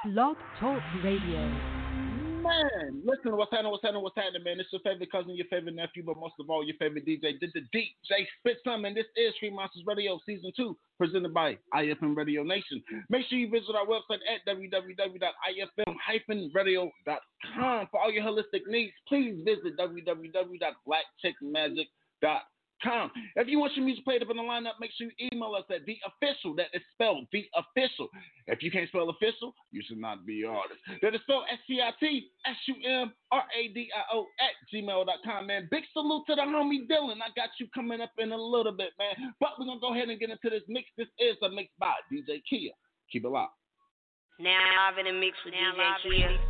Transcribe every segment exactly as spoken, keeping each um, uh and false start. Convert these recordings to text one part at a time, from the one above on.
Blog Talk Radio. Man, listen, what's happening, what's happening, what's happening, man? It's your favorite cousin, your favorite nephew, but most of all, your favorite D J, did the D J Spit Some, and this is Street Monsters Radio Season two, presented by I F M Radio Nation. Make sure you visit our website at w w w dot i f m dash radio dot com. For all your holistic needs, please visit w w w dot black chick magic dot com. If you want your music played up in the lineup, make sure you email us at the official. That is spelled the official. If you can't spell official, you should not be an artist. That is spelled S C I T S U M R A D I O at gmail dot com, man. Big salute to the homie Dylan. I got you coming up in a little bit, man. But we're going to go ahead and get into this mix. This is a mix by D J Kia. Keep it locked. Now live in a mix with now D J Kia.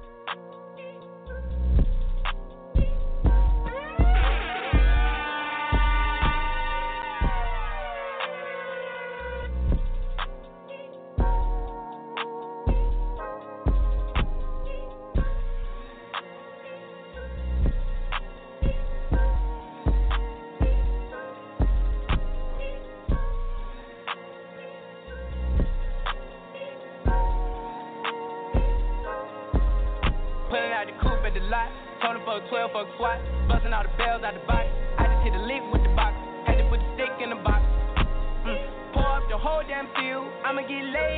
twelve fuck SWAT, busting all the bells out the box. I just hit a lick with the box, had to put the stick in the box. Mm. Pour up the whole damn field, I'ma get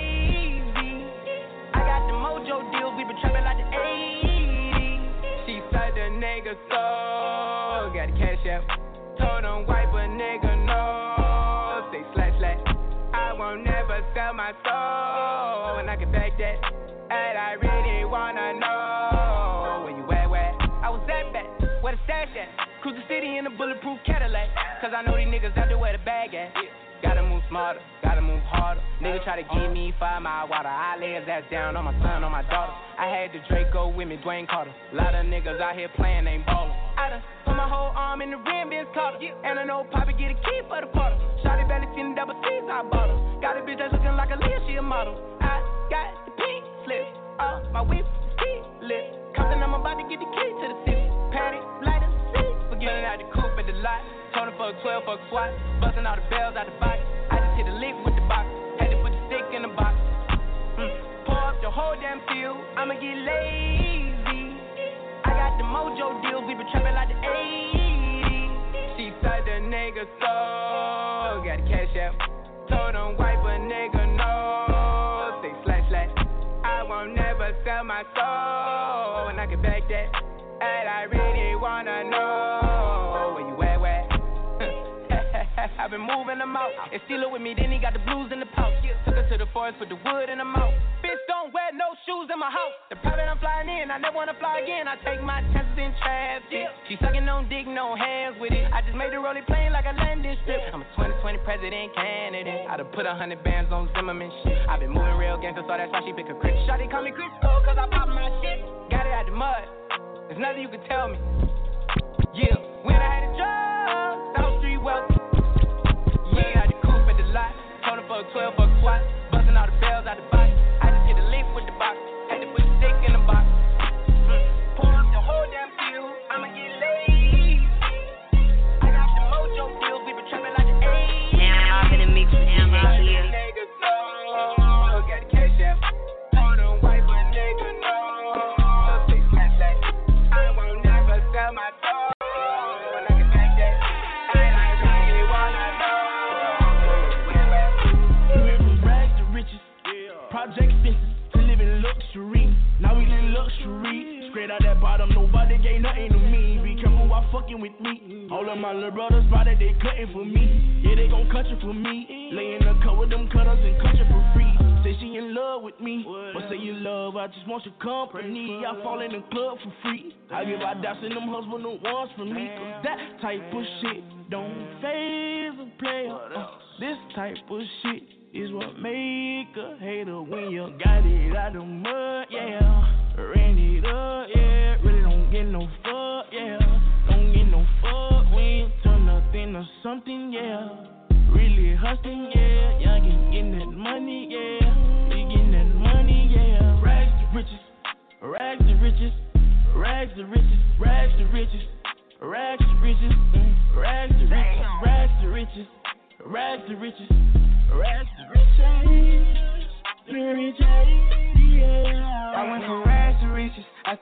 lazy. I got the mojo deals, we been trapping like the eighties. She said the nigga so got the cash out. Told him wipe a nigga no, say slash slash. I won't never sell my soul, and I can back that. And I really wanna know where you at, where I was that bad, where the stash at. Cruise the city in a bulletproof Cadillac, cause I know these niggas out there where the bag at. Gotta move smarter, gotta move harder. Nigga try to give me five mile water, I lay his ass down on my son, on my daughter. I had the Draco with me, Dwayne Carter. Lot of niggas out here playing, ain't ballin'. I done put my whole arm in the rim, Vince Carter. And I know Poppy get a key for the quarter. Shotty belly seen the double C's, I bought her. Got a bitch that's looking like a Leah, she a model. I got the pink slip, uh, my whip, ski lit. Compton, I'm about to get the key to the city. Patty, lighter, see. Forgetting out the coupe at the lot. Told him for a twelve, fuck SWAT. Busting all the bells out the box. I just hit a lick with the box. Had to put the stick in the box. Mm. Pour up the whole damn field. I'ma get lazy. I got the mojo deals. We been trapping like the eighties. She said the nigga so got the cash out. Told him wipe a nigga no. Say slash slash. I won't never sell my soul, and I can back that. And I really wanna know where you at, where? I've been moving them out, and steal it with me, then he got the blues in the pouch. Took her to the forest, put the wood in the mouth. Bitch, don't wear no shoes in my house. The private I'm flying in, I never wanna fly again. I take my chances in traffic. She sucking on dick, no hands with it. I just made the rolling plane like a landing strip. I'm a twenty twenty president candidate. I done put a hundred bands on Zimmerman shit. I've been moving real gangster, so that's why she pick a Chris. Shawty call me Crisco, cause I pop my shit. Got it out the mud, there's nothing you can tell me. Yeah, when I had a job, South Street wealthy. Yeah, I had the coupe at the lot. Told him for a twelve, fuck SWAT. Busting all the bells out the box. I just hit a lick with the box. Had to put the stick in the box. Mm. Pour up the whole damn field. I'ma get lazy. I got the mojo deals. We been trapping like the eighties. Now I'm in the mix with D J Kia. Niggas know. Got the cash out. Told him wipe a nigga no. Say slash slash. I won't never sell my soul. And I can back that. And I really wanna know. Project fences to live in luxury. Now we live luxury. Straight out that bottom, nobody gave nothing to me. Be careful while fucking with me. All of my little brothers spotted, they cutting for me. Yeah, they gon' cut you for me. Lay in the cut with them cutters and cut you for free. Say she in love with me, but say you love, I just want your company. I fall in the club for free. I give out doubts and them husband the ones for me. Cause that type of shit don't phase a player. Uh, this type of shit is what make a hater when you got it out the mud, yeah. Ran it up, yeah. Really don't get no fuck, yeah. Don't get no fuck when you turn nothing to something, yeah. Really hustling, yeah. Y'all can get that money, yeah. We getting that money, yeah. Rags to riches, rags to riches, rags to riches, rags to riches, rags to riches, mm. rags to riches, rags to riches, rags to riches. Rags to riches, riches, yeah.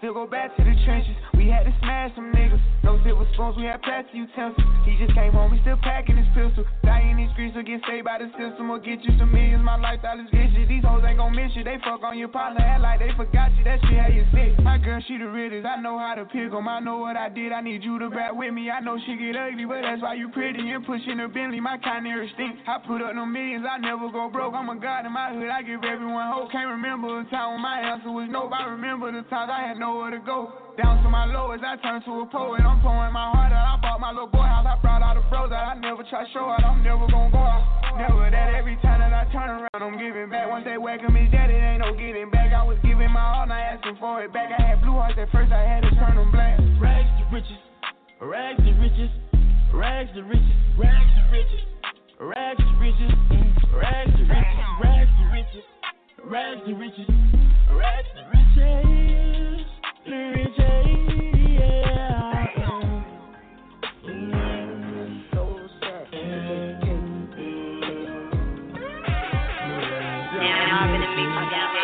still go back to the trenches. We had to smash some niggas. No silver spoons, we had plastic utensils. He just came home, he still packing his pistol. Die in these streets or get saved by the system or get you some millions. My lifestyle is vicious. These hoes ain't gon' miss you. They fuck on your partner, act like they forgot you. That shit how you sick. My girl, she the realest. I know how to pick 'em. I know what I did. I need you to rap with me. I know she get ugly, but that's why you pretty and pushing the Bentley. My canary stink. I put up no millions. I never go broke. I'm a god in my hood. I give everyone hope. Can't remember a time when my answer was nope. I remember the times I had nowhere to go. Down to my lowest, I turned to a poet. I'm pouring my heart out. I bought my little boy house. I brought all the bros out. I never try to show out. I'm never gonna go out. Never that. Every time that I turn around, I'm giving back. Once they welcome his daddy, ain't no getting back. I was giving my all, not asking for it back. I had blue hearts at first, I had to turn them black. Rags to riches, rags to riches, rags to riches, rags to riches, rags to riches, rags to riches, rags to riches, rags to riches, rags to riches, riches, yeah. So sad. Now I'm gonna mix with D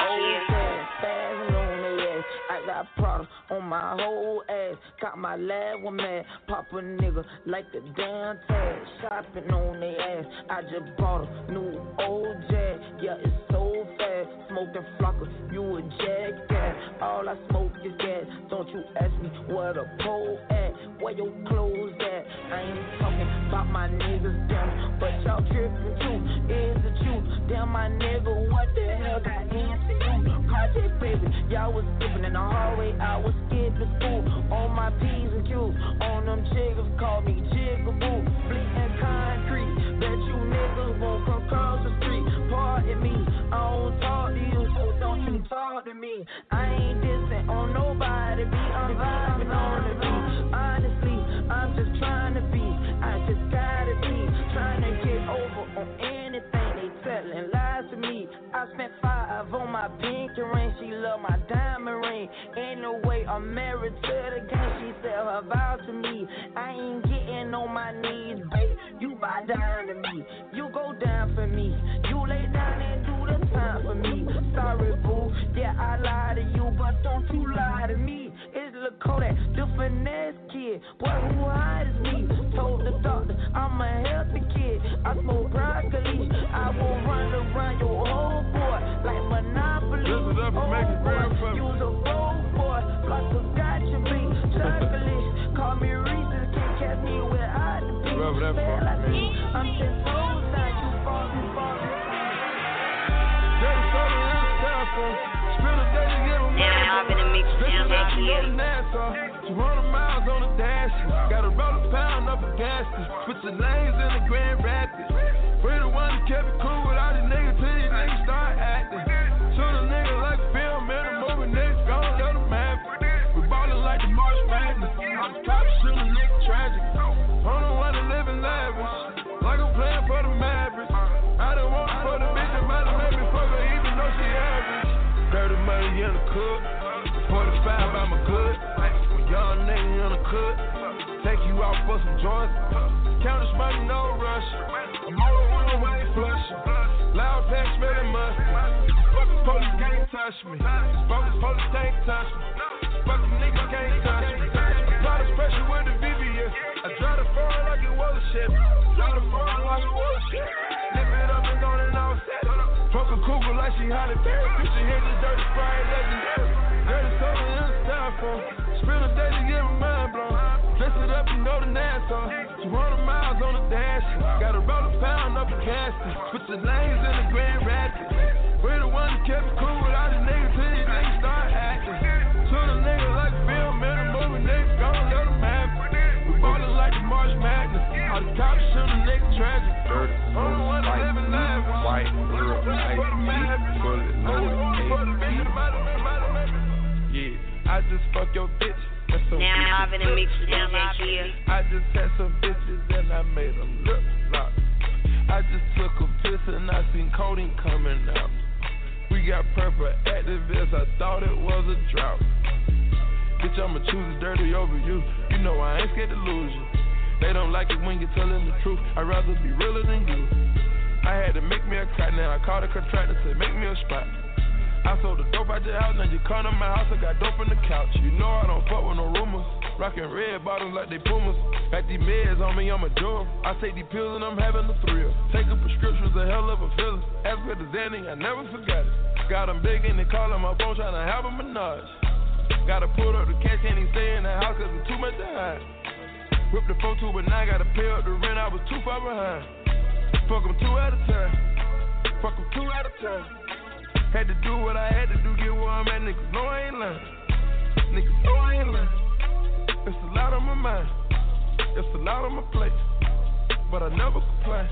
J Kia. I got products on my whole ass. Got my lab one man. Pop a nigga like a damn tag. Shopping on their ass. I just bought a new old Jag. Yeah, it's so fast. Smoking flocker, you a jackass. All I smoke is gas. Don't you ask me where the pole at. Where your clothes at. I ain't talking about my niggas down. But y'all tripping too. Is it you? Damn my nigga, what the hell got into you? Project baby, y'all was skipping in the hallway. I was skipping school. On my P's and Q's. On them chiggers, call me Jigaboo. Bleeding concrete. Bet you niggas won't come across the street. Pardon me, I don't talk to you, so don't you talk to me. I ain't dissing on nobody, be I'm vibing on the beat. Honestly, I'm just trying to be. I just gotta be trying to get over on anything they telling lies to me. I spent five on my pinky ring. She love my diamond ring. Ain't no way I'm married to the game. She said her vow to me. I ain't getting on my knees, babe. You bow down to me. You go down for me. You lay down and do the time for me. Sorry, boo. Yeah, I lie to you, but don't you lie to me. It's Lil Kodak, the finesse kid. Boy, who hide is me? Told the doctor I'm a healthy kid. I smoke broccoli. I will run around your whole boy like Monopoly. This is up for making real fun. You's a bold boy, like a gotcha beat. Chocolate, call me Reese's, can't catch me without the beat. Feel like me, I'm ten toes down, you fall, you fall. Now I'm gonna mix with D J Kia. two hundred miles on the dash. Got a roll a pound up a gas. Switching lanes in the Grand Rapids. We the one that kept it cool with all these niggas till these niggas start acting. Shoot a nigga like film in a movie, niggas gon' let them have it. We ballin' like the March Madness. I'm the cops shootin' a nigga tragic. I don't wanna live in lavish, like I'm playing for the Mavericks. I don't want it for the bitch that might have made me fuck her even though she average. Dirty money in the cook, forty-five I'm a good. When young nigga in the cook, take you out for some joints. Count this money, no rush. I'm all on the way flush. Loud pack smelling musty. Fucking police can't touch me. Fucking police can't touch me. Fucking niggas can't touch me. Apply the pressure with the V V S. I drive the foreign like it was a shit. Drive the foreign like it was a shit. Lift it up and go and all set. Fuck a cougar like she Halle Berry. Bitch, she hit the dirty sprite legendary. Dirty soda in the styrofoam. Spend a day to get my mind blown. Dress it up and go to Nassau. two hundred miles on the dash. Got a roll a pound up a casket. Switch the lanes in the Grand Rapids. We the one that kept it cool with all these niggas till these niggas start acting. Shoot a nigga like film in a movie, niggas gon' let them have it. We ballin' like the March Madness. All the cops shoot a nigga tragic. Dirty, Only one that live in life. white, real, ice, bullet, loaded, yeah, I just fuck your bitch. Now I'm gonna mix with D J Kia. I just had some bitches and I made them look like. I just took a piss and I seen codeine coming out. We got purple activists, I thought it was a drought. Bitch, I'ma choose dirty over you. You know I ain't scared to lose you. They don't like it when you're telling the truth. I'd rather be realer than you. I had to make me a cut, now I called a contractor to make me a spot. I I sold the dope out your house, now you come to my house, I got dope in the couch. You know I don't fuck with no rumors. Rockin' red bottles like they Pumas. Got these meds on me, I'm a jewel. I take these pills and I'm having a thrill. Taking prescriptions, a hell of a feeling. As for the Xanny, I never forgot it. Got them big and they callin' my phone tryna have a menage. Gotta pull up the cash, can't even stay in the house cause it's too much to hide. Whip the four two, but now I gotta pay up the rent, I was too far behind. Fuck them two at a time. Fuck them two at a time. Had to do what I had to do, get where I'm at, niggas know I ain't lying. Niggas know I ain't lying. It's a lot on my mind, it's a lot on my plate, but I never complain.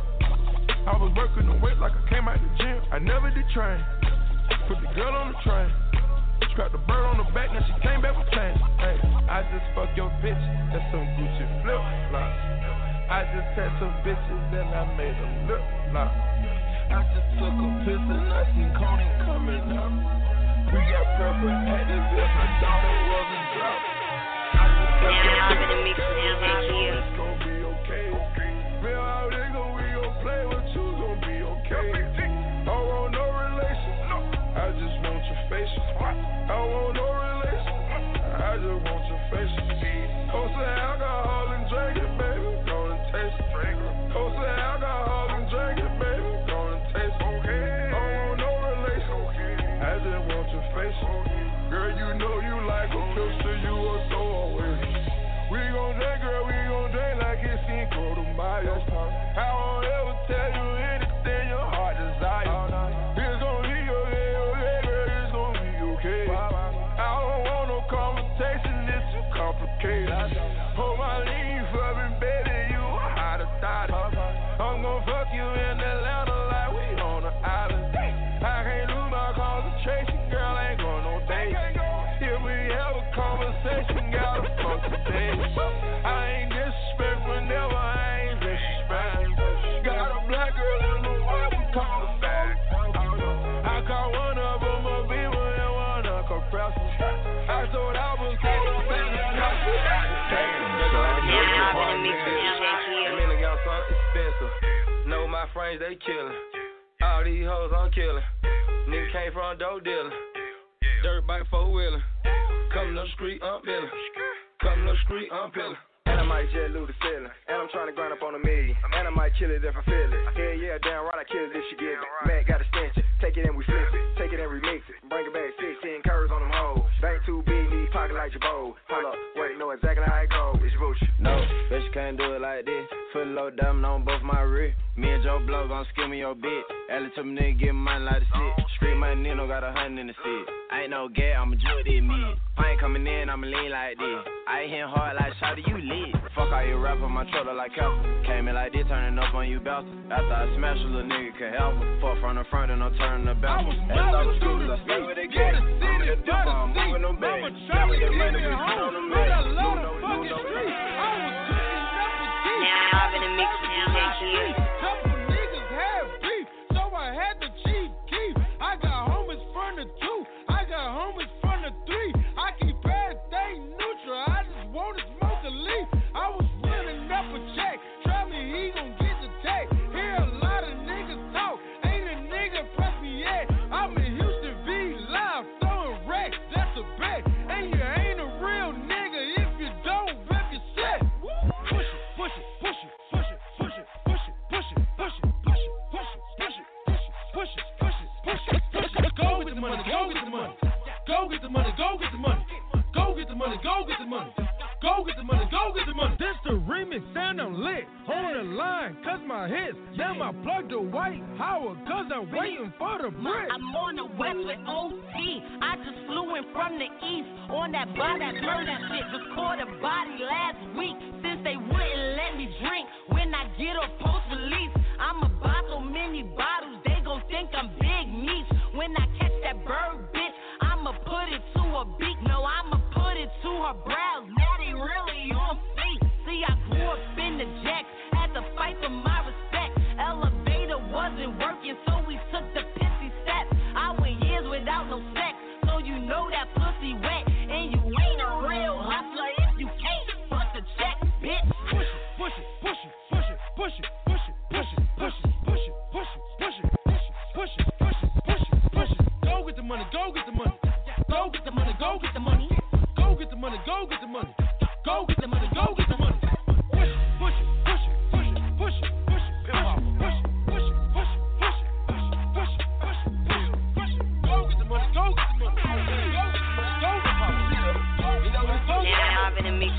I was working the weight like I came out the gym, I never did train. Put the girl on the train, strapped the bird on the back, now she came back with chains. Hey, I just fuck your bitch, that's some Gucci flip flops. I just had some bitches and I made them lip lock. I just took a piss and I seen Coney coming up. We got purple activists, I thought it was a drop. I just took a piss and I seen it's gon' be okay. Real out nigga, we gon' play with you, gon' be okay. I don't want no relation, I just want your face. I don't want no relation, I just want your face. Don't say alcohol and drink it, baby, gonna taste it. Don't say alcohol and drink it, baby, gonna taste it. I don't want no relation, I just want your face. Girl, you know you like a pistol, you are so away. We gon' drink, girl, we gon' drink like it's Cinco de Mayo. I won't ever tell you anything your heart desires. It's gon' be okay, okay, girl, it's gon' be okay. I don't want no conversation, it's too complicated. Hold my lean for me, baby, you a hot thotty. I'm gon' fuck you in Atlanta like we on the island. I can't lose my concentration, girl, ain't going no date. If we have a conversation, gotta fuck today. I ain't disrespectful, never, I ain't disrespectful. Got a black girl in the white, we call her back. I caught one of them a beaver and one a compressor. I thought I was going to be know my friends, they killin'. All these hoes, I'm killin'. Nigga came from dope dealer. Dirt bike four wheeler. Come to the street, I'm peeling. Come to the street, I'm peeling. And I might jet loot the ceiling. And I'm trying to grind up on a million. And I might kill it if I feel it. Hell yeah, damn right, I kill it if she get it. Man, got a stench it. Take it and we flip it. Take it and remix it. Bring it back sixteen curves on them hoes. Bank too big, need pocket like your bowl. Hold up, wait, know exactly how it go. It's Rucci. No, bitch, you can't do it like this. Foot low diamond on both my rear. Me and Joe Blow gon' skill me your bitch. Ellie told me nigga get money like the shit. Street money, Nino got a hundred in the seat. I ain't no gay, I'm a jewel, this me. I ain't coming in, I'ma lean like this. I ain't hitting hard like shawty, you lit. Fuck all you rap on my trailer like Kelp. Came in like this, turning up on you bouncing. After I smash a little nigga could help her. Fuck from the front and I'm turning the bounce. That's all the scooters, I stay with they get. I'm in the dip, I'm moving them back. Got with the money, we put on them back. No, no, no, no, no. Now I'm in the mix with D J Kid. Couple niggas had beef, so I had to cheat keep. I got homies from the two, I got homies from the three. I keep everything neutral, I just wanna smoke a leaf. I was running up a check, try me, he gon' get the tag. Hear a lot of niggas talk, ain't a nigga press me yet. I'm in Houston V live, throwing racks, that's a bet. And you ain't a real nigga if you don't rep your set. Push it, push it, push it, push it, push it, push it, push it, push it, push it, push it, push it, push it, push it, push it, push it. Go get the money, go get the money. Go get the money, go get the money. Go get the money, go get the money. Go get the money, go get the money. This the remix and I'm lit. On the line, cause my hits. Damn, I plugged the White Howard, cause I'm waiting for the brick. I'm on the west with O T. I just flew in from the east on that body, that murder shit. Just caught a body last week since they wouldn't let me drink. When I get a post release, I'ma buy so many bottles, they gon' think I'm big meat. When I catch that bird, bitch, I'ma put it to her beak. No, I'ma put it to her brows. That ain't really on feet. See, I grew up in the jacks, had to fight for my respect. Elevator wasn't working, so we took the pissy steps. I went years without no sex, so you know that pussy wet. And you ain't a real hustler if you can't bust a check, bitch. Push it, push it, push it, push it, push it. go. Now I'm in the mix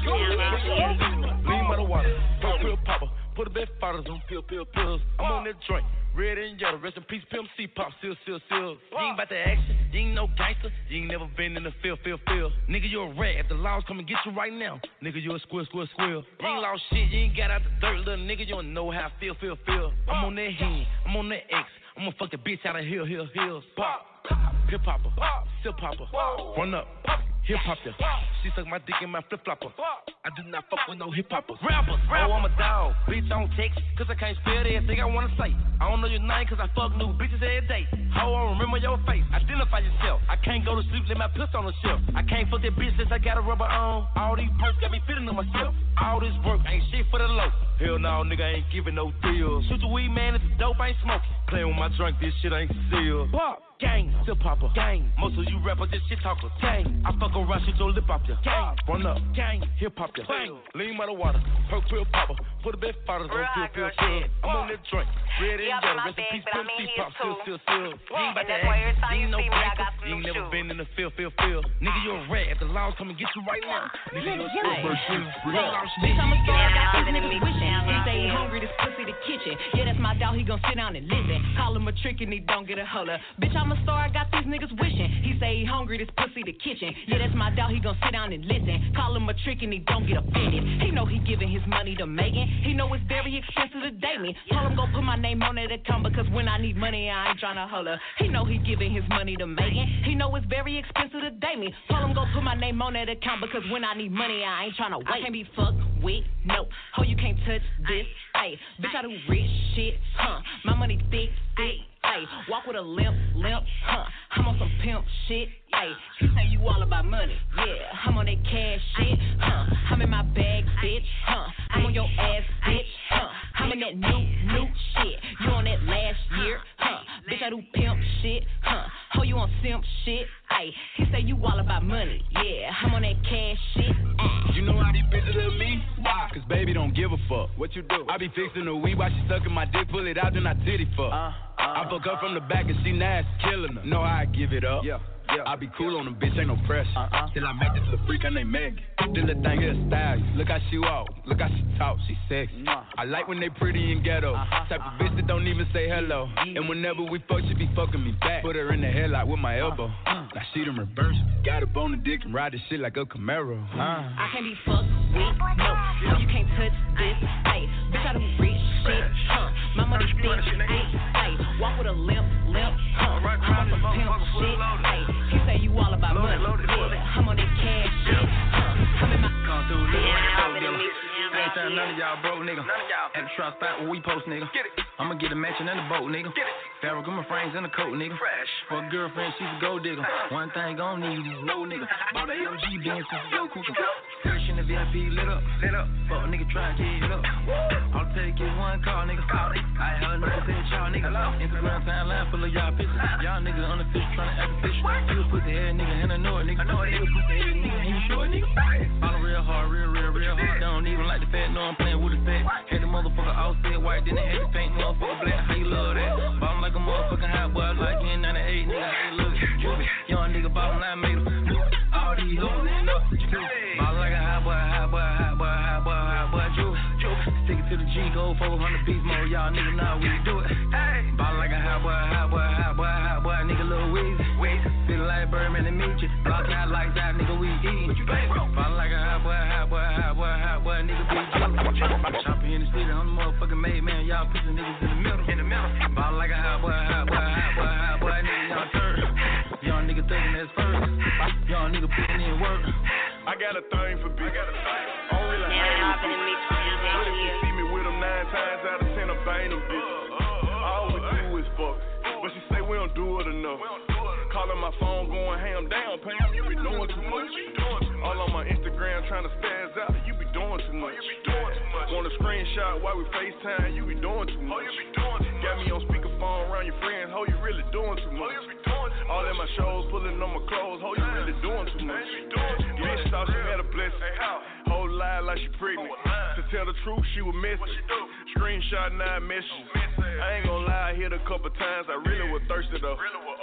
now. Lean by the water, pill, pill popper. Put a bit fathers on pill, pill, pills. I'm on that joint, red and yellow. Rest in peace, Pimp C, pop, seal, seal, seal. You ain't about the action, you ain't no gangster. You ain't never been in the field, field, field. Nigga, you a rat. If the laws come and get you right now, nigga, you a squill, squill, squill. You ain't lost shit, you ain't got out the dirt, little nigga. You don't know how I feel, feel, feel. I'm on that hen, I'm on that X. I'm gonna fuck the bitch out of hill, hill, hills. Pop, hip hopper, still popper, run up. Hip hopper, she suck my dick in my flip flopper. I do not fuck with no hip hoppers. Rappers, rappers. Oh, I'm a dog, bitch. I don't text, cause I can't spell everything I wanna say. I don't know your name, cause I fuck new bitches every day. Ho, I remember your face, identify yourself. I can't go to sleep, let my pistol on the shelf. I can't fuck that bitch since I got a rubber on. All these posts got me feeling to myself. All this work ain't shit for the low. Hell no, nigga, I ain't giving no deals. Shoot the weed, man, it's a dope, I ain't smoking. Playing with my drink, this shit ain't sealed. Pop, gang, still popper, gang. Most of you rappers just shit talkers, gang. I fuck around, shoot your lip off ya, gang. Run up, gang, hip hop ya, bang. Lean by the water, perk, pill, popper. Put a bit fathers on pill, pill, pill. I'm on that drink, red and yellow. Rest in peace, Pimp C, pop, still, still, still. You ain't about to act, you ain't no gangster. You ain't never been in the field, field, field. Nigga, you a rat. If the laws come and get you right now, nigga, you a squill. Bitch, I'm a star, got these niggas wishing. He say he hungry, this pussy the kitchen. Yeah, that's my dog, he gon' sit down and listen. Call him a trick and he don't get a holler. Bitch, I'm a star, I got these niggas wishing. He say he hungry, this pussy the kitchen. Yeah, that's my dog, he gon' sit down and listen. Call him a trick and he don't get offended. He know he giving his money to Megan. He know it's very expensive to date me. Told him go put my name on that account because when I need money, I ain't tryna holler. He know he giving his money to Megan. He know it's very expensive to date me. Told him go put my name on that account because when I need money, I ain't tryna wait. I can't be fucked with, no. Ho, you can't touch this, ayy. Bitch, I do rich shit, huh? My money thick, thick, ayy. Walk with a limp, limp, huh? I'm on some pimp shit, ayy. She say you all about money, yeah. I'm on that cash shit, huh? I'm in my bag, bitch, huh? I'm on your ass, bitch, huh? I'm in that new, new shit. You on that last year, huh? Bitch, I do pimp shit, huh? Ho, you on simp shit, ayy. He say you all about money, yeah. I'm on that cash shit, ayy. You know how these bitches love me? Why? Cause baby don't give a fuck. What you do? I be fixing the weed while she sucking my dick, pull it out, then I titty fuck. Uh, uh, I fuck her from the back and she nasty, killing her. Know how I give it up. Yeah. Yeah. I be cool on them, bitch, ain't no pressure. Uh-uh. Till I make this little freak, her name Meg. This little thing here style. Look how she walk, look how she talk, she sexy. Uh-huh. I like when they pretty and ghetto. Uh-huh. Type of bitch that don't even say hello. Uh-huh. And whenever we fuck, she be fucking me back. Put her in the headlock with my elbow. Uh-huh. Now she done reverse. Got up on the dick and ride this shit like a Camaro. Uh-huh. I can't be fucked with, no. No, you can't touch this, ayy. Bitch, I do rich shit, huh? My money thick, thick, ayy. Walk with a limp, limp, huh? I'm on some pimp shit, ayy. He say you all about money, yeah. I'm on that cash shit, huh? I'm in my come through, little yeah, dealer. I ain't telling none of y'all broke, nigga. At the trust spot where we post, nigga. I'ma get a mansion in the boat, nigga. Farrell, my frames in the coat, nigga. Fresh. For a girlfriend, she's a gold digger. One thing gon' need is no nigga. Bought a M G Benz since yo cooker. Fresh in the V I P lit up, lit up. Fuck a nigga try to get it up. All it take is one call, nigga. Call it. I heard niggas say y'all nigga. Instagram timeline full of y'all pictures. Y'all niggas on the fish trying to act official. You put the head nigga and I know it, nigga. You put the head nigga and you short, nigga. All real hard, real, real, real hard. Don't even like the fat, know I'm playing with the fat. Had the motherfucker outfit white, then they had the paint, motherfucker black. How you love that? Bottom like a motherfucking hot boy, like in ninety-eight, nigga. How you look? Young nigga bottom line made him. All these hoes in up. Bottom like a hot boy, hot boy, hot boy, hot boy, hot boy, Drew. Stick it to the G, go four hundred beats more, y'all niggas know we do it. Bottom like a hot boy, hot boy, hot boy, hot boy, nigga Lil Weezy. Feeling like Birdman and meet you. Blocking out lights out, nigga, we eatin'. Bottom like a hot boy, hot boy, hot boy, hot boy, nigga, be jumpin'. Chopping in the city, I'm the motherfucking made man, y'all pussy niggas in the middle. In the middle. Bottom like a hot boy, hot boy, hot boy, hot boy, nigga, y'all turn. Y'all nigga thinking that's first. Y'all nigga putting in work. I got a thing for bitch. I don't really Now I'm in the mix What if you see me with them nine times out of ten, I'm banging them bitches. All we do is fuck. But she say we don't do it enough. Calling my phone going ham down, Pam, you be doing too much. All on my Instagram trying to spaz out, you be doing too much. Want a screenshot while we FaceTime, you be doing too much. Got me on speakerphone around your friends, ho, you really doing too much. All in my shows, pulling on my clothes, ho, you really doing too much. Bitch thought she had a blessing, whole lie like she pregnant. To tell the truth, she was missing. Screenshot nine messages. I ain't gonna lie, I hit a couple times, I really was thirsty though.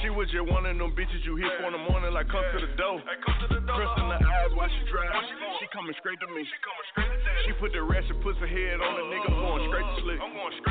She was just one of them bitches you hit for in the morning, like come to the door. Crust in the eyes while she drive. She coming straight to me. She put the ratchet pussy head on the nigga, going straight to sleep.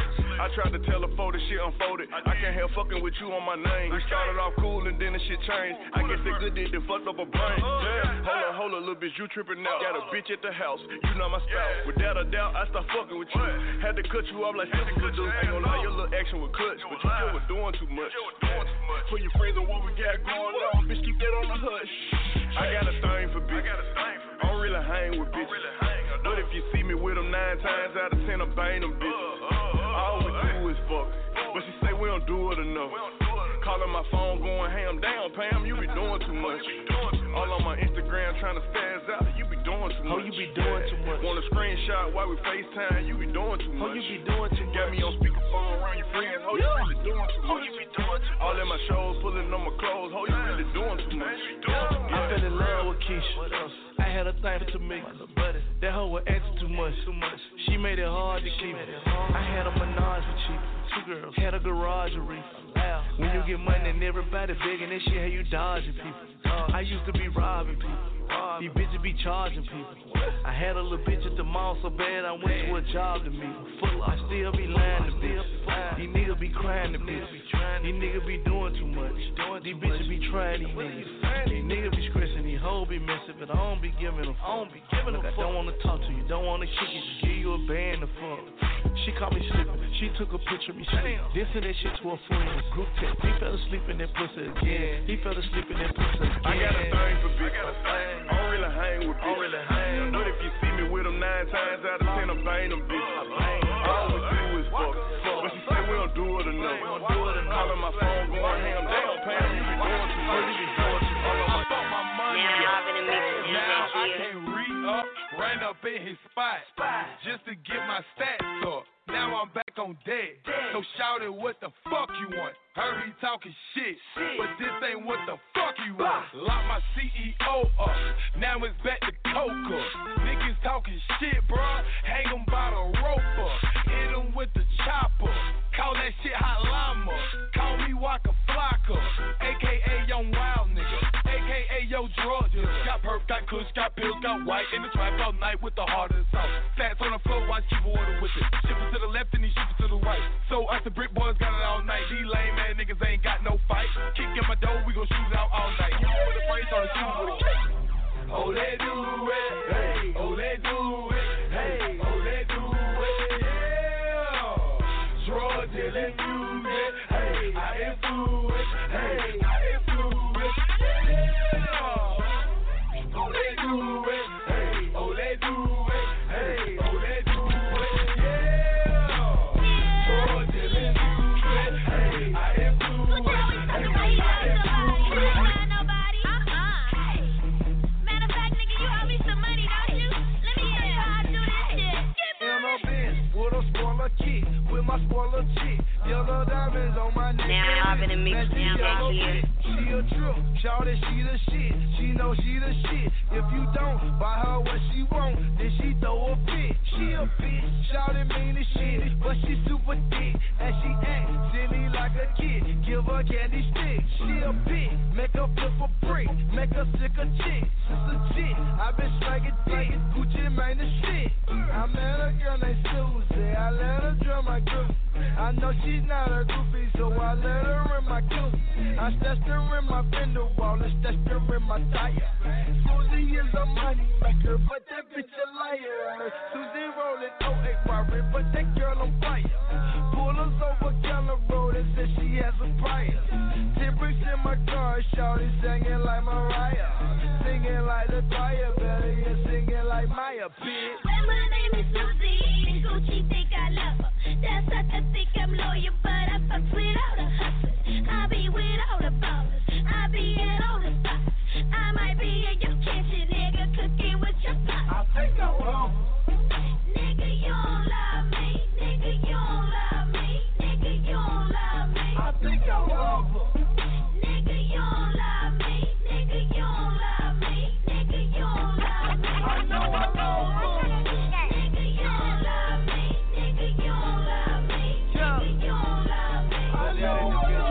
I tried to tell her before the shit unfolded. I can't help fucking with you on my name. We started off cool and then the shit changed. I guess that good did that fucked up her brain. Yeah. Hold on, hold on, little bitch, you tripping now. Got a bitch at the house, you know my style. Without a doubt, I start fucking with you. Had to cut you off like sister would do. Ain't gonna lie, your little action was clutch, but you still was doing too much. For your friends on what we got going on, bitch, keep that on the hush. I got a thing for bitches. I don't really hang with bitches. But if you see me with them nine times out of ten, I bang them bitches. All we do is fuck. But she say we don't do it enough. Calling my phone going ham. Damn, Pam, you be doing too much. All on my Instagram trying to spaz out. You be doing too much. Oh, you be doing too much. Want a screenshot while we FaceTime. You be doing too much. Oh, you be doing too much. Got me on speakerphone around your friends. Oh, you really doing too much. Oh, you be doing too much. All in my shows, pulling on my clothes. Oh, you really doing too much. I fell in love with Keisha. What else? I had a thing for me. That hoe was acting too much. Too much. She made it hard to keep it. I had a menage with cheap. Two girls. Had a garage of reef. When you get money and everybody begging that shit, how you dodging people. I used to be robbing people. These bitches be charging people. I had a little bitch at the mall so bad I went to a job to meet. Full I still be lying to bitch. These niggas be crying to bitch. These niggas be doing too much. These bitches be trying these niggas. These niggas be stressing, these hoes be messing, but I don't be giving them. I don't be giving them. I don't wanna talk to you, don't wanna kick it, just give you a band to fuck. She caught me slipping. She took a picture of me sleeping. This and that shit to a friend. Group text. He fell asleep in that pussy again. He fell asleep in that pussy again. I got a thing for bitches. I don't really hang with bitches. Really hang. But if you see me with them nine times out of ten, I bang them bitches. All we do is fuck. But she say we don't do it enough. Calling my phone going ham. Damn, Pam, you be doing too much. You be doing too much. I thought my money. Now I'm in the mix with Now I can't re-up, ran up in his spot, just to get my stats up. Now I'm back on deck. So shout it, what the fuck you want? Heard he talking shit, but this ain't what the fuck you want. Lock my C E O up, now it's back to Coca. Niggas talking shit, bruh, hang them by the rope up. Hit them with the chopper, call that shit hot llama. Call me Waka Flocka, A K A Young Wild Nigga, A K A Yo Drug Dealer. Got perp, got kush, got pills, got white. In the trap all night with the heart of the south. Stats on the floor, watch keep order with it. Ship it to the left and he ship it to the right. So us the brick boys got it all night. These lame ass niggas ain't got no fight. Kick in my door, we gon' shoot out all night. Hit with the face on the shoes with a cake. Oh, they do it. Hey. Oh, they do it. Hey. Oh, they do it. Yeah. Drug dealing music. Hey. I influence. Hey. I influence. Yeah. Oh, they do it. Hey. Oh, they do it. Hey. Oh, they do it. Yeah. Drug dealing music. Hey. I influence. Hey. I influence. Kid, with my spoiler chick, yellow diamonds on my neck. Now I'm in the mix, now back here. She a trip, shout it, she the shit. She know she the shit. If you don't buy her what she want, then she throw a fit. She a bitch, shout it mean as shit, but she super thick, and she act silly like a kid. Give her candy stick. She a bitch, make her flip a brick, make her sick a chick. She's a chick, I been slanging dick. Gucci man the shit. I met a girl named Susie. I let her drum my groove. I know she's not a groupie, so I let her in my coupe. I stashed her in my fender wall and stashed her in my tire. Susie is a money maker, but that bitch a liar. Susie rolling oh eight Warren, but that girl on fire. Pull us over Keller Road and said she has a prior. Ten bricks in my car, shawty singing like Mariah. Singing like the choir, better yet singing like Maya, bitch. Well, my name is Susie, and Gucci think I love her. That's such a think I'm loyal, but I fuck with all the hustlers. I be with all the ballers. I be at all the spots. I might be in your kitchen, nigga, cooking with your pop. I'll take her home. Nigga, you don't love me. Nigga, you don't love me. Nigga, you don't love me. I'll take her home. Nigga, you don't love me. Nigga, you don't love me. Nigga, you don't love me. I know I love her. Nigga, you don't love me. Nigga, you don't love me. Nigga, you don't love me. I know I love her.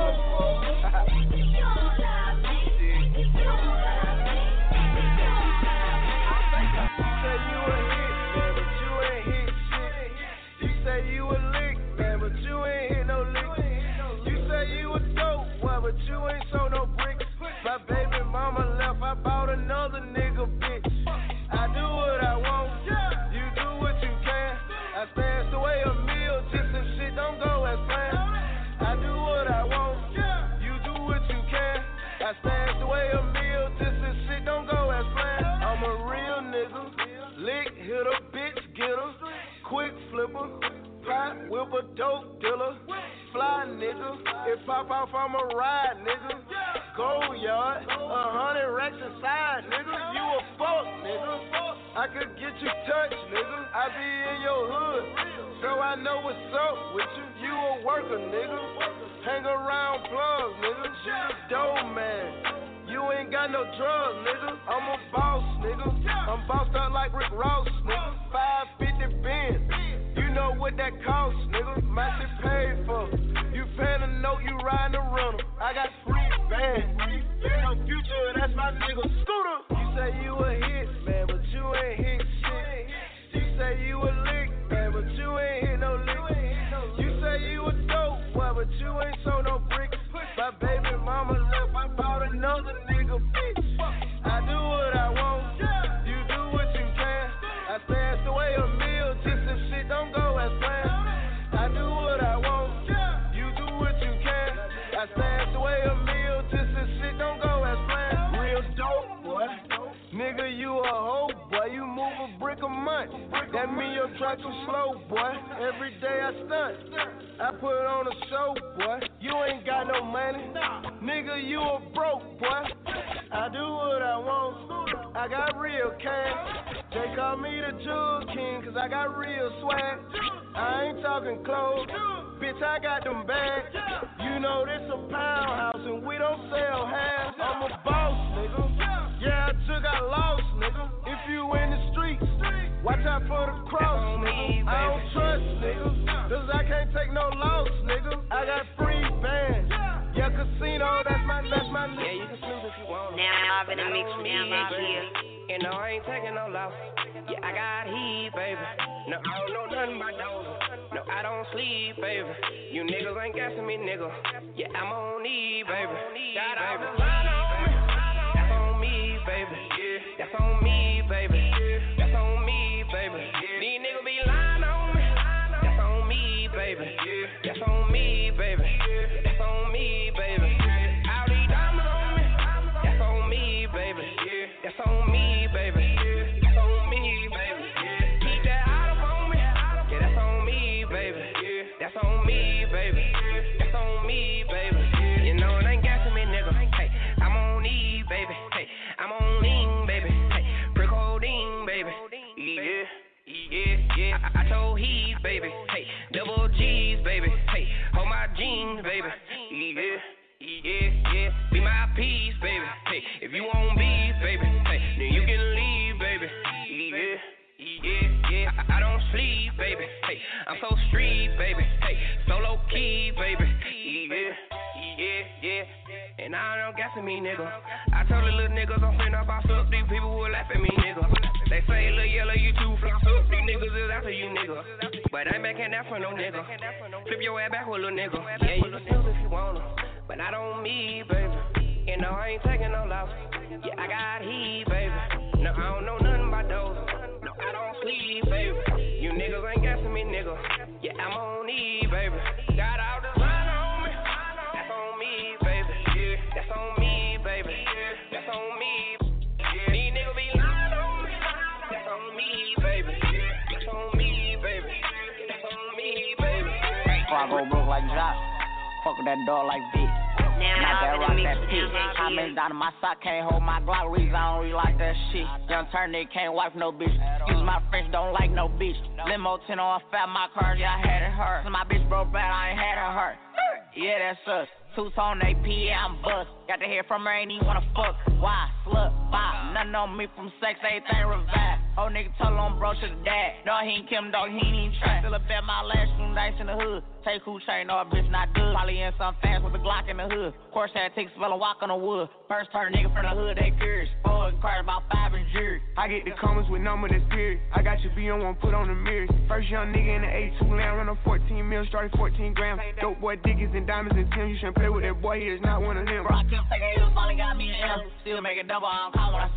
off, I'ma ride, nigga. Gold yard, a hundred racks inside, nigga. You a fuck, nigga. I could get you touched, nigga. I be in your hood, so I know what's up with you. You a worker, nigga. Hang around plugs, nigga. You a dope man. You ain't got no drugs, nigga. I'm a boss, nigga. I'm bossed up like Rick Ross, nigga. five fifty Benz. You know what that costs, nigga. My shit paid for. You paying a note, you riding a rental. I got free bands. You know Future, that's my nigga. Scooter. You say you a hit, man, but you ain't hit shit. You say you a lick, man, but you ain't hit no lick. You say you a dope, boy, but you ain't sold no bricks. My baby mama left, I bought another nigga bitch. I do what I want, you do what you can. I stashed away a meal just if shit don't go as planned. I do what I want, you do what you can. I stashed away a meal just if shit don't go as planned. Real dope, boy. Nigga, you a hoe, boy. You move a brick a month. That mean your truck too slow, boy. Every day I stunt. I put on a show, boy. You ain't got no money. Nigga, you a broke, boy. I do what I want. I got real cash. They call me the Jewel King, cause I got real swag. I ain't talking clothes. Bitch, I got them bags. You know this a poundhouse and we don't sell halves. I'm a boss, nigga. Yeah, I took I lost, nigga. If you in the streets, watch out for the cross, nigga. I don't trust, nigga. Cause I can't take no loss, nigga. I got free bands. Yeah, casino, that's my, that's my nigga. Yeah, you can snoop if you want. Now I'm in the mix with D J Kill. You know I ain't taking no loss. Yeah, I got heat, baby. No, I don't know nothing about those. No, I don't sleep, baby. You niggas ain't guessing me, nigga. Yeah, I'm on E, baby. Got all the line on me. That's on me, baby. That's on me, baby. That's on me, baby. These niggas be lying on me. That's on me, baby. That's on me, baby. That's on me, baby. All these diamonds on me. That's on me, baby. That's on me, baby. That's on me, baby. Keep that out up on me. Yeah, that's on me, baby. That's on me, baby. That's on me, baby. You know it ain't gassing me, nigga. Hey, I'm on E, baby. Hey, I'm on lean, baby. Hey, brick holding, baby. Yeah, yeah, yeah. I, I told he, baby. Hey, double G's, baby. Hey, hold my jeans, baby. Yeah. Yeah, yeah, be my piece, baby. Hey, if you want beef, baby, hey, then you can leave, baby. Yeah, yeah, yeah, I, I don't sleep, baby. Hey, I'm so street, baby. Hey, so low key, baby. Yeah, yeah, yeah. And I don't gas at me, nigga. I told the little niggas I'm finna boss up. These people will laugh at me, nigga. They say, little yellow, you too floss up. These niggas is after you, nigga. But I ain't backing that for no nigga. Flip your ass back with a little nigga. Yeah, you can snoop if you wanna. But I don't me, baby. You know I ain't taking no loss. Yeah, I got heat, baby. No, I don't know nothing about those. No, I don't sleep, baby. You niggas ain't guessing me, nigga. Yeah, I'm on E, baby. Got all the line on me. That's on me, baby. Yeah, that's on me, baby. That's on me. Yeah, these niggas be lying on me. That's on me, baby. That's on me, baby. That's on me, baby. Before I go broke like Josh, fuck with that dog like Vic. Now Not that rock, that D J pit. How many down in my sock can't hold my Glock? Reason I don't really like that shit. Young turn nigga can't wipe no bitch. Excuse my French, don't like no bitch. Limo ten on fat, my car, yeah, I had it hurt. So my bitch broke bad, I ain't had it hurt. Yeah, that's us. Two-tone A P, yeah, I'm bust. Got to hear from her, ain't even wanna fuck. Why? Slut, bop. Nothing on me from sex, everything revive. Old nigga told on bro to the dad. No, he ain't Kim, dog, he ain't even try. Still a bet my last two nights in the hood. Take who chain, no, bitch not good. Probably in some fast with a Glock in the hood. Course had takes fella walk on the wood. First turn nigga from the hood, they curious. Four inquired about five and jury. I get the comments with number that's period. I got your B on one, put on the mirrors. First young nigga in the A two land, run on fourteen mil, started fourteen grams. Dope boy Dickies and diamonds and Tim. You shouldn't play with that boy, he is not one of them. Bro, I kept taking it, finally got me an M. Still make it double, I don't call when I spin.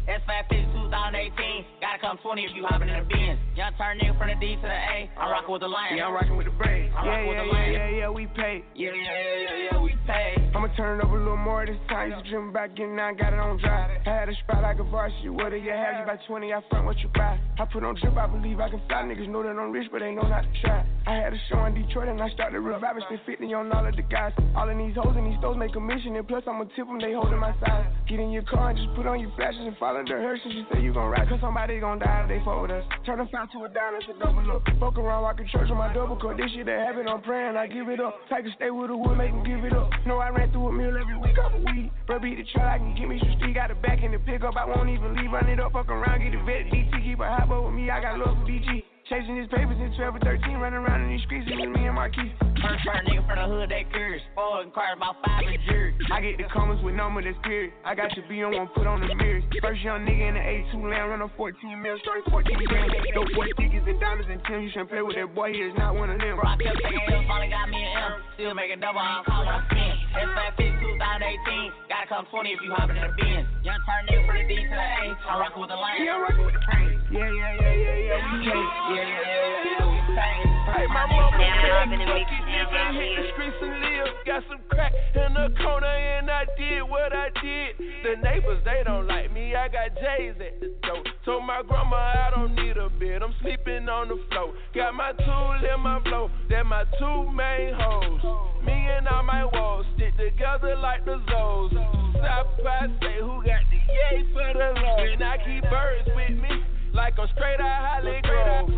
S five fifty two thousand eighteen. Gotta come twenty if you hoppin' in the Benz. Young turn nigga from the D to the A. I'm rockin' with the Lions. Yeah, I'm rockin' with the Braves. I'm yeah, rockin' yeah, with the yeah, Lions. yeah, yeah, we pay. Yeah, yeah, yeah, yeah, yeah, we pay. I'ma turn it up a little more this time. You dream about getting out, got it on dry. I had a spot like a varsity. What do you have? You buy twenty, I front what you buy. I put on drip, I believe I can fly. Niggas know that I'm rich, but they know not to try. I had a show in Detroit and I started reviving. Spent fifty on all of the guys. All of these hoes and these stores make a mission. And plus I'ma tip them, they holding my side. Get in your car and just put on your flashes and follow the hearse. And she say you gon' ride, cause somebody gon' die if they fuck with us. Turn a five to a dime, it's a double up. Fuck around, walking church on my double cut. This shit that happen, I'm praying, I give it up. Type to stay with the wood, make them give it up. Know I ran through a meal every week off a weed. Bro, beat the truck, I can give me some street. Got it back in the pickup, I won't even leave. Run it up, fuck around, get the vet. D T, keep a hot boy with me, I got love for D G. Chasing his papers in twelve or thirteen, running around in these streets, it was me and Marquise. First turn nigga from the hood, they curious. Four inquired about five and jury. I get the comments with number that's period. I got your B on one, put on the mirrors. First young nigga in the A two land, run on fourteen mil, started fourteen grand. Dope boy tickets and diamonds and Tim, you shouldn't play with that boy, he is not one of them. Bro, I kept taking L's, finally got me an M. Still making double, I don't call when I spin. S five fifty two thousand eighteen, gotta come twenty if you hoppin' in the Benz. Young turn nigga from the D to the A, I'm rockin' with the Lions. Yeah, I'm rockin' with the Braves. Yeah, yeah, yeah, yeah, yeah, we yeah, yeah, yeah, yeah, yeah. Hey, my mama said, fuck you nigga, hit the streets and live. Got some crack in the corner and I did what I did. The neighbors, they don't like me, I got J's at the door. Told my grandma I don't need a bed, I'm sleeping on the floor. Got my tool in my blow, they're my two main hoes. Me and all my walls stick together like the Zoes. Southside say who got the yay for the low. And I keep birds with me, like I'm straight out Holly Grove.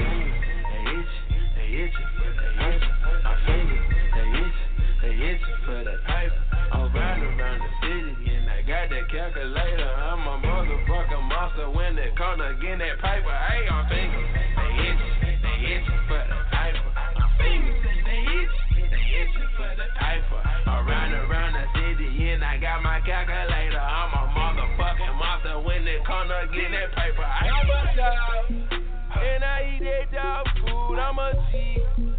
They itchin' for the itch. My fingers, they itchin', they itchin' for the pipe. I'm riding around the city and I got that calculator. I'm a motherfucking monster when they come to get that piper. Hey, my fingers, they itchin', they itchin' for the piper. My fingers, they itchin', they itchin' for the piper. I'm riding around the city and I got my calculator. I'm a motherfucking monster when they come to get that paper. I'm a dog, and I eat that dog food. I'm a G.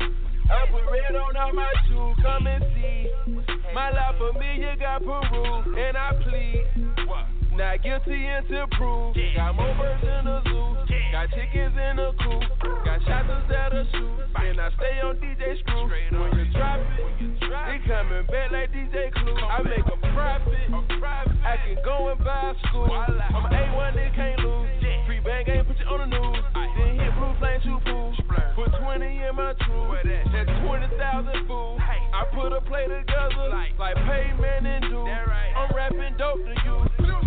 I put red on all my shoes. Come and see. My life familiar got Peru, and I plead. Not guilty until proved. Got more birds in the zoo. Got chickens in the coop. Got shotters that'll shoot. And I stay on D J Screw. When you drop it, they coming back like D J Clue. I make a profit. I can go and buy a school. I'm an A one that can't lose. Free bang ain't put you on the news. Then hit blue flame two fools. Put twenty in my true. That's twenty thousand fools. I put a play together like payment and do. I'm rapping dope to you.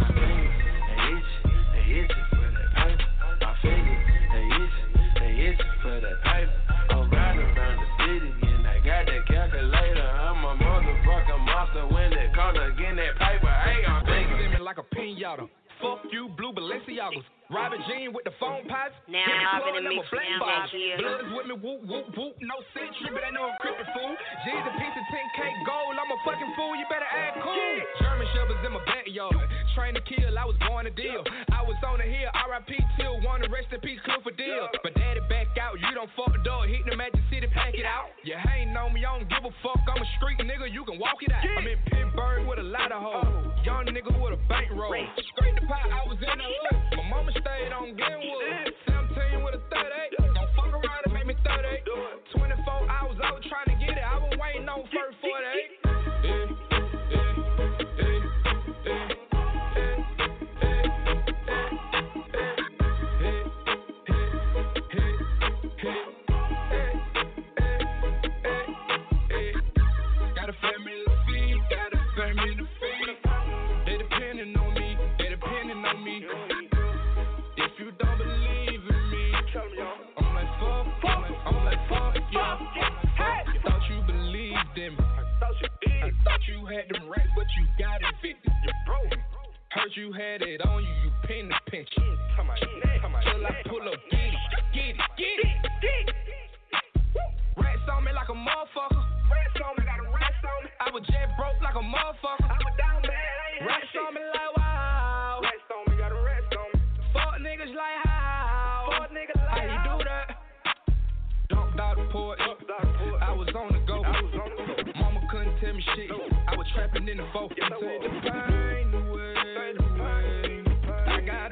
They itchin' for the pipe. My fingers, they itchin', they itchin' for the pipe. I'm riding around the city and I got that calculator. I'm a motherfucking monster when it comes to getting that paper. Hey, I'm thinking like a pinata. Fuck you, blue Balenciagas. Robin Jean with the phone pots. Now I'm in the mix now, here. Bloods with me, whoop, whoop, whoop. No century, but I know I'm crippin' fool. G's a piece of ten K gold. I'm a fucking fool, you better act cool. Yeah. German shepherds in my backyard. Train to kill, I was born to deal. I was on the hill, R I P till one, rest in peace, Clifford Deal. But daddy back out, you don't fuck the door. Hit the Magic City, pack it out. You hating on me, I don't give a fuck. I'm a street nigga, you can walk it out. I'm in Pittsburgh with a lot of hoes. Young nigga with a bankroll. Straight the pot, I was in the hood. My mama stayed on Glenwood. seventeen with a thirty-eight. Don't fuck around and make me thirty-eight. twenty-four hours, I was trying to get it. I was waiting on first forty-eight. Got a family to feed, got a family to feed. They depending on me, they depending on me. If you don't believe in me, I'm like fuck, I'm like, I'm like fuck you. Thought you believed in me. I thought you had them racks, but you got evicted. You broke. Heard you had it on you, you pin the pinch. Till I pull up, get it, get it, get it, get it. Rats on me like a motherfucker. Rats on me, got a rats on me. I was jet broke like a motherfucker. I was down bad, rats on me like wow. Rats on me, got a rats on me. Fuck niggas like how? Fuck niggas like how you do that? Dumped out the port. I was on the go. Mama couldn't tell me shit. I was trapping in the focus. The pain, the way, the way. I got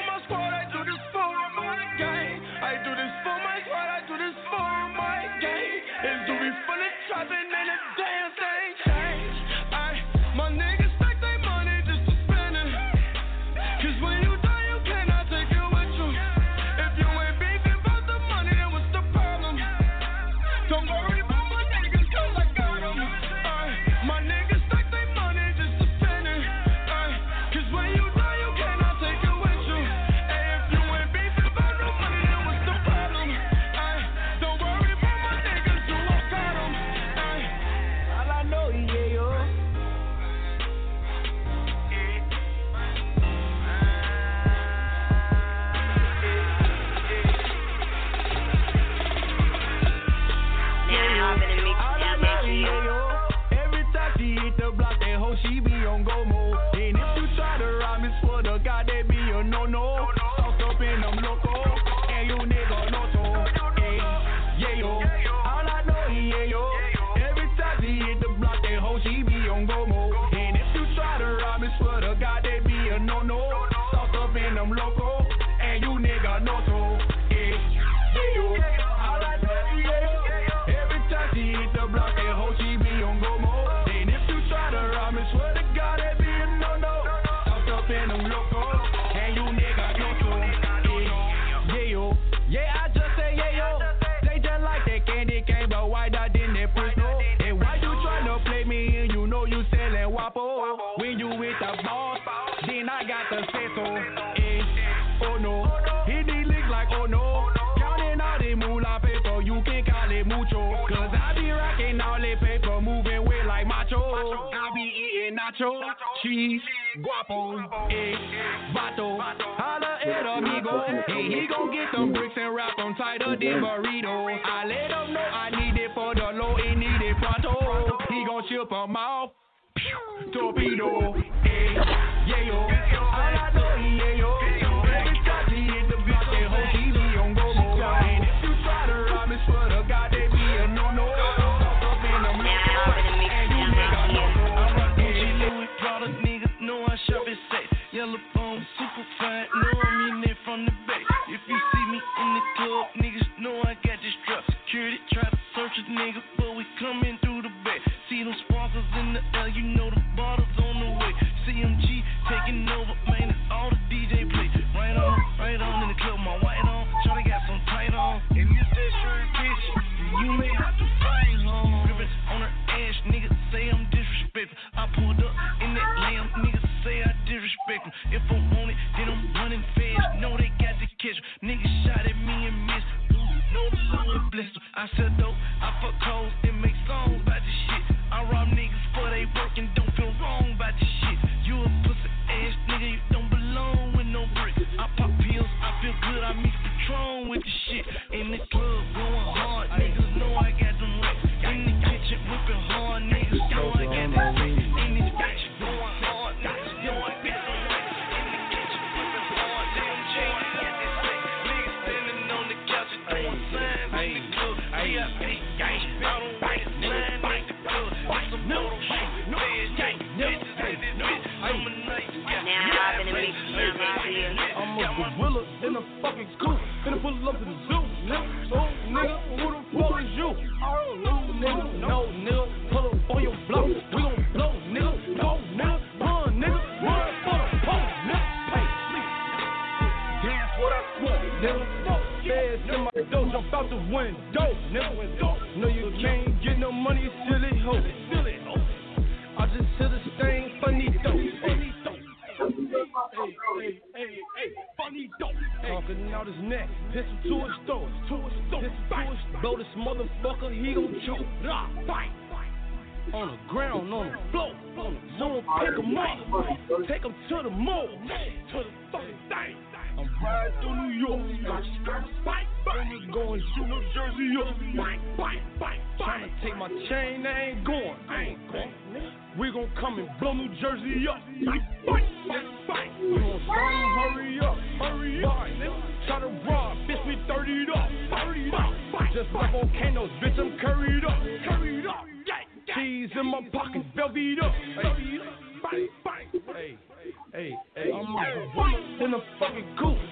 my squad, I do this for my gang. I do this for my squad, I do this for my gang. It's do we for the trapping and the dance ain't changed. I, my niggas stack their money just to spend it. Cause when you die, you cannot take it with you. If you ain't beefing about the money, then what's the problem? Don't worry about my niggas, cause I got them. I, my niggas stack their money just to spend it. I, cause when you die, you cannot take it with you. And if you ain't beefing about the money, then what's the problem? I, don't worry about my niggas, you I got them. I, all I know is yeah, yo. Every time she hit the block, that hoe she be on go mode. And if you try to rob me, swear to God, that be a no-no. Sauced up in them loco, and you nigga no so. Hey, yeah, yo. All I know is yeah, yo. Every time she hit the block, that hoe she be on go mode. And if you try to rob me, swear to God, that be a no-no. Sauced up in them loco, and you nigga no so. Hey, yeah, yo. All I know is yeah, yo. Every time she hit the block, that hoe she be on go mode. And if you try to rob me, swear to God, that be a no-no. Sauced up in them loco, and you nigga no so. Yeah, yeah, yo. Yeah, I just say yeah, yo. They just like that candy cane, but why that didn't they push no? And why you tryna play me and you know you selling wapo? When you with the boss, then I got to say so. Eh, oh no, hit these licks like oh no. Counting all the moolah paper, you can call it mucho. Cause I be rocking all the paper, moving weight like macho. I be eating nacho, cheese, guapo, eh, vato. Holla at amigo, hey, he gon' get them bricks and wrap them tighter than burrito. I let him know I need it for the low, he need it pronto. He gon' chip him off, torpedo, eh, yeah yo. All I know is yeah yo. Every time she hit the block, that hoe she be on go mode. And if you try to rob me, swear to God, they be a no-no. Up in them and you nigga no so. I rock Gucci, Louis, Prada, niggas know I shop it safe. Yellow phone, super fine, know I'm in there from the back. If you see me in the club, niggas know I got this drop. Security try to search a nigga, but we coming through the back. See them sparkles in the air, you know the bottles on the way. C M G taking over, man, it's all the D J play. Right on, right on in the club, my white on. Shawty got some tight on, and if that shirt bitch, you may have to fight home. Gripping on her ass, nigga say I'm disrespectful. I pulled up in that lamb, nigga say I disrespect him. If I want it, then I'm running fast. Know they got to catch me. Nigga shot at me and missed. Know the Lord blessed him. I said dope, I fuck hoes and make songs about this shit. I rob niggas for they work and don't feel wrong about this shit. You a pussy ass nigga, you don't belong with no brick. I pop pills, I feel good, I mix Patron with the shit. In the club, going hard, niggas know I got them racks. In the kitchen, whipping hard, niggas know I got them racks. In this bitch, going hard, niggas know I got them racks. In the kitchen, whipping hard, damn chain, I got this thing. Niggas standing on the couch and doing signs in the club. V I P gang, I don't wait a line like the club. It's some motor shit, fast gang, bitches in this bitch. I'm a nice guy. Now I'm in the mix, I'm a gorilla in a fucking coop. Finna pull up to the zoo, nigga. Oh, nigga, who the fuck is you? Oh, nigga, no, nigga. Pull up on your block. We gon' blow, nigga. Go, nigga. Run, nigga. Run for the pole, nigga. Hey, sleep. That's what I want, nigga. Feds in my door, jump out the window, nigga. No, you can't get no money, silly hoe. Silly hoe. I just hit a stain, funny dope. Hey, hey, hey, hey, funny dope. Talking out his neck, piss him to his store, to his store, blow this motherfucker, he gon' choke. Rah, fight. On the ground, on the floor, on the zone, pick him up, take him to the mall, to the fucking thing. I'm riding through New York, fight, fight, going to New Jersey, up, fight, fight, fight, trying to take my chain, I ain't going, I ain't going. We gon' come and blow New Jersey up, fight, fight, fight, fight. We gon' start hurry up, hurry up, try to rob, bitch, we thirtied up, thirtied up, just like volcanoes, bitch, I'm curried up, curried up, cheese in my pocket, velvet up, hey, fight, fight, hey. Hey, hey, I'm a woman in a fucking coupe.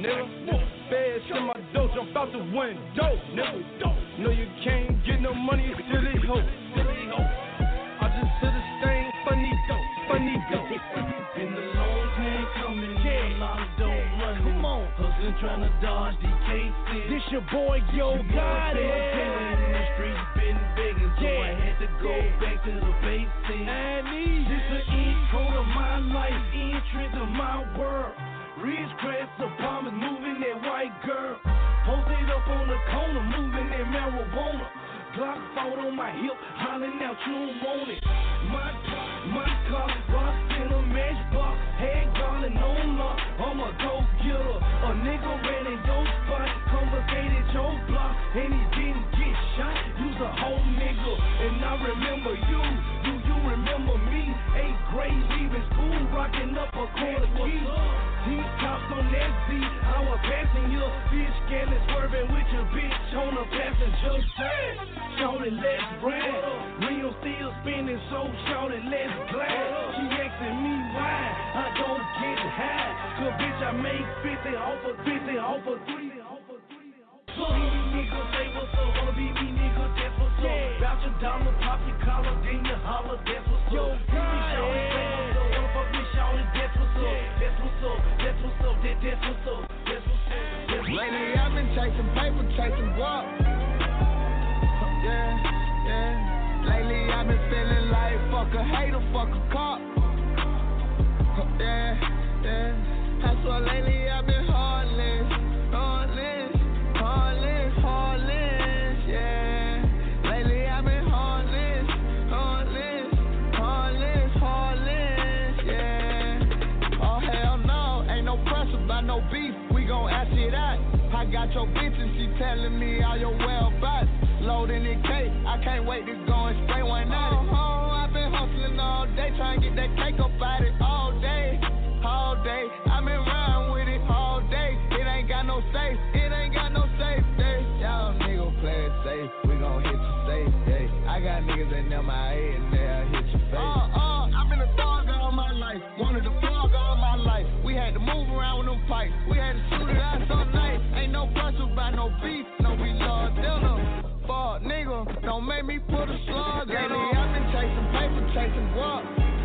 nigga. Feds in my dough, jump out the window, nigga. No, you can't get no money, silly hoe. I just hit a stain, funny dough, funny dough. Been a long time coming, yeah. A lot of dough money. Come on, hustling trying to dodge D K C. This your boy, Yo Gotti. In the streets, been begging, so I had to go back to the basics. This an intro to my life, entry to my world. Ridge crest apartments, moving that white girl. Posted up on the corner, moving that marijuana. Glock fought on my hip, hollering out, you don't want it. My car, my car, boxed in a matchbox. Head garland on lock, I'm a go-getter. A nigga ran in your spot, confiscated your block, and he didn't get shot. You's a whole nigga, and I remember you. Do you remember me? Eighth grade, leaving school, rocking up a quarter key. T-tops on that Z, I was passing you. Bitch, scaling, swerving with your bitch on a passenger side. Shorty, let's brag. Rio still spinning, so shorty, let's glad. She asking me why I don't get high. Cause bitch, I make fifty off of fifty off of three. So these niggas say what's up, wanna be me nigga, that's what's up. Bout your dollar, pop your collar, then you holler, that's what's up. See me shorty, say what's up, wanna fuck me shorty, that's what's up. That's what's up, that's what's up, that, that's what's up, that's what's up. Lately I've been chasing paper, chasing guap. Yeah, yeah. Lately I've been feeling like fuck a hater, fuck a cop. Yeah, yeah. That's why lately I've been heartless, heartless, heartless, heartless. Yeah. Lately I've been heartless, heartless, heartless, heartless. Yeah. Oh hell no, ain't no pressure by no beef. We gon' ask it out. I got your bitch and she telling me all your whereabouts. Loading the cake, I can't wait to go and spray one at it. Oh, I've been hustling all day, trying to get that cake up at it all day, all day. I've been riding with it all day. It ain't got no safe, it ain't got no safe day. Y'all niggas play it safe, we gon' hit you safe day. I got niggas in M I A and they'll hit your face. Uh, uh, I've been a thug all my life, wanted to plug all my life. We had to move around with them pipes, we had to shoot it out some night. Ain't no pressure by no beef, no we love dinner. Fuck, nigga, don't make me put a slug. Lately I've been chasing paper, chasing guap.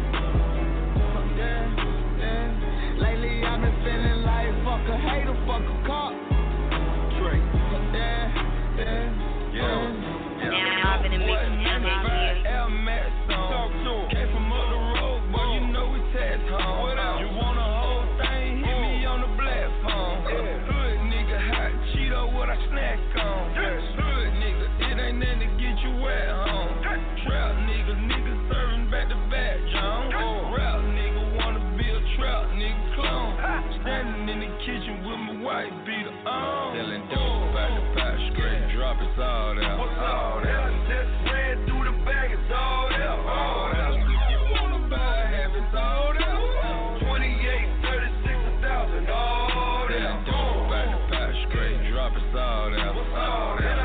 Yeah, yeah. Lately I've been feeling like fuck a hater, fuck a cop. Drake. Yeah, yeah, yeah. Now I've been in mixing M A G. L Max talk to him. Came from up the road, boy, you know we tax home. You want a whole thing? Hit me on the platform. Hood nigga, hot Cheeto, what I snack on. Hood nigga. It ain't nothing to get you at home. Trap nigga, nigga serving back to back, John. Rap nigga wanna be a trap nigga clone. Standing in the kitchen with my white beater on. Selling dope by the pot, straight drop, it's all there. What's all there? Just ran through the bag, it's all there. All there. If you wanna buy, have it's all there. twenty-eight, thirty-six, a thousand, all there. Selling dope by the pot, straight drop, it's all there. What's all there?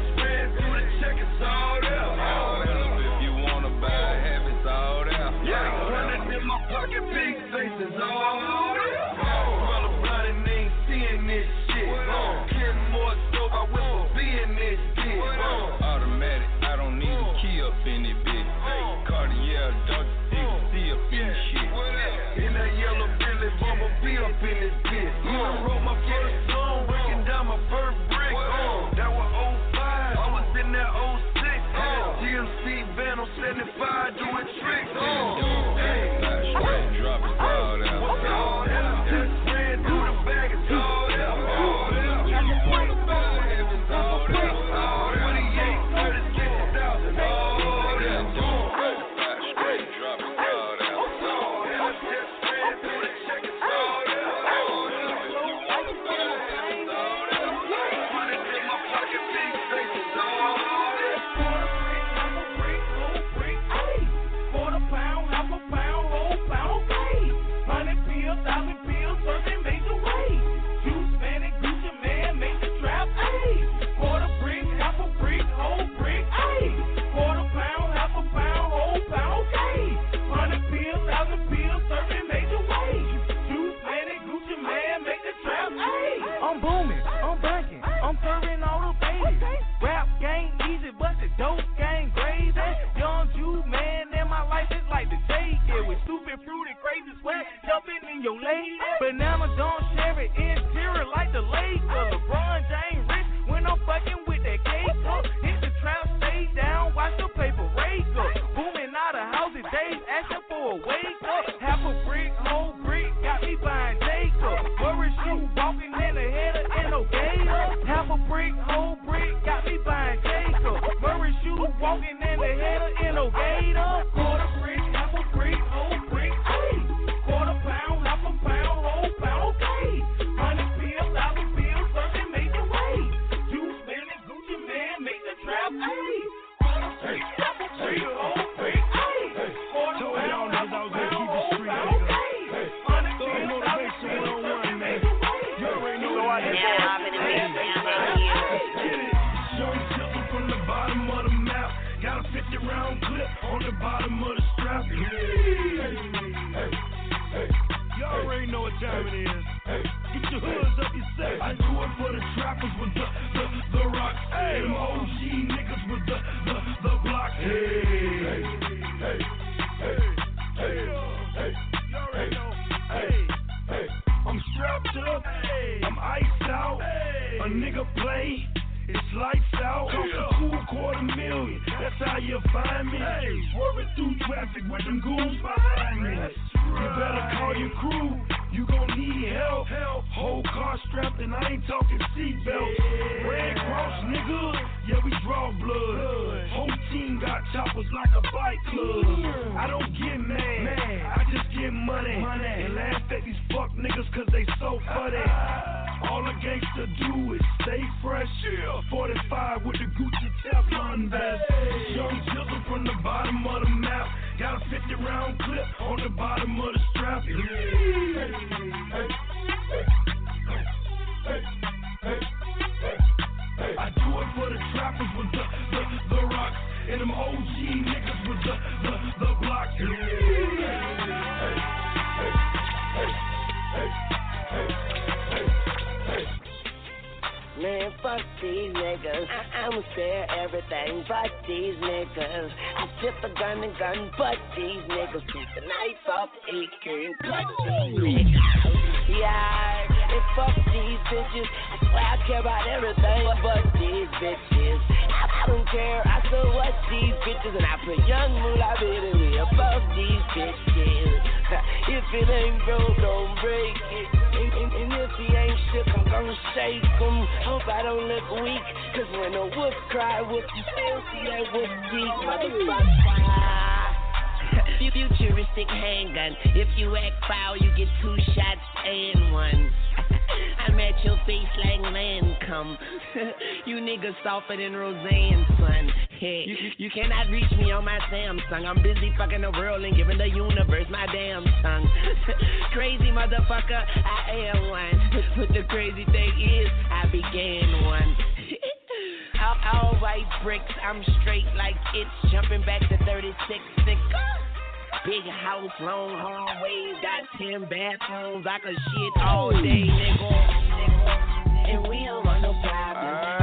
It's all there, all there. If you wanna buy, have it's all there. Yeah, hundred in my pocket, big faces all there. Smell a blood and they ain't seeing this shit. Getting more dope, I whistle be in this shit. Automatic, I don't need a key up in it, bitch. Cartier, Doctor C up in this shit. In that yellow Billy, Bumblebee up in this bitch. I wrote my first song, breaking down my first brick. That was oh five, I was in that oh six. G M C van on seventy-five doing tricks. Hey, straight drop it all down. What's all that? Just ran through the bag, it's all there. All there. You wanna buy it, it's all there. twenty-eight, thirty-six thousand, all there. Straight drop it all down. What's all that? Just ran through the check, it's all there. All there. You wanna buy it, it's all there. Put it in my pocket, big faces, all there. Quarter pound, I'm the crazy sweat, jumping in your lane. Banana don't share it, interior like the Lakers. LeBron James rich when I'm fucking with that cake up. Hit the trap, stay down, watch the paper rake up. Booming out of houses, days asking for a wake up. Half a brick, whole brick, got me buying Jacob. Murray shoe, walking in the header in no gator. Half a brick, whole brick, got me buying Jacob. Murray shoe, walking in the header in no gator. Quarter brick, half a brick, whole brick, ayy. Quarter pound, half a pound, whole pound, okay. Hundred pills, thousand pills, something make the way. Juice man and Gucci man make the trap, ayy. Quarter brick, half a brick, whole brick, ayy. Quarter pound, half a pound, whole pound, okay. Hundred pills, thousand pills, something make the way. You already know what I did. Now I'm in the mix, now I'm here. Get it. Young Tilton from the bottom of the map. Got a fifty round clip on the bottom of the strap. Hey, hey, hey. You already know what time it is. Hey, get your hoods up yourself. I do it for the trappers with the, the, the rocks. Hey, them O G niggas with the, the, the blocks. Hey, hey, hey, hey, hey, hey, hey, hey, hey. I'm strapped up. I'm iced out. A nigga play. It's lights out, cost a cool quarter million. That's how you find me. Hey, swerving through traffic with them goons behind me. You better call your crew. You gon' need help. Whole car strapped and I ain't talking seatbelts. Red Cross, nigga. Yeah, we draw blood. Whole team got choppers like a bike club. I don't get mad. I just get money. And laugh at these fuck niggas cause they so funny. All a gangster do is stay fresh. forty-five with the Gucci Teflon vest. Young Jizzle from the bottom of the map. Got a fifty round clip on the bottom of the strap. Hey, hey, hey, hey, hey, hey. I do it for the trappers with the, the, the rocks. And them O G niggas with the, the, the blocks. Hey, hey, hey, hey, hey, hey, hey, hey. Man, fuck these niggas. I- I'ma say everything but these niggas. I sip a gun and gun, but these niggas keep the knife off the A K and cut these niggas. Yeah, and fuck these bitches. I swear I care about everything but these bitches. I, I don't care. I still watch these bitches and I put young moolah baby above these bitches. If it ain't broke, don't break it. And, and, and if he ain't shook, I'm gonna shake him. Hope I don't look weak, cause when a wolf cry, wolf you still see that wolf speak, motherfucker. Futuristic handgun. If you act foul, you get two shots and one. I'm at your face like Lancome. You niggas softer than Roseanne, son. Hey, you, you cannot reach me on my Samsung. I'm busy fucking the world and giving the universe my damn tongue. Crazy motherfucker, I am one. But, but the crazy thing is, I began one. all, all white bricks, I'm straight like it's jumping back to thirty-six six. Big house, long hallways, got ten bathrooms. I could shit all day, nigga. And we don't want no problem.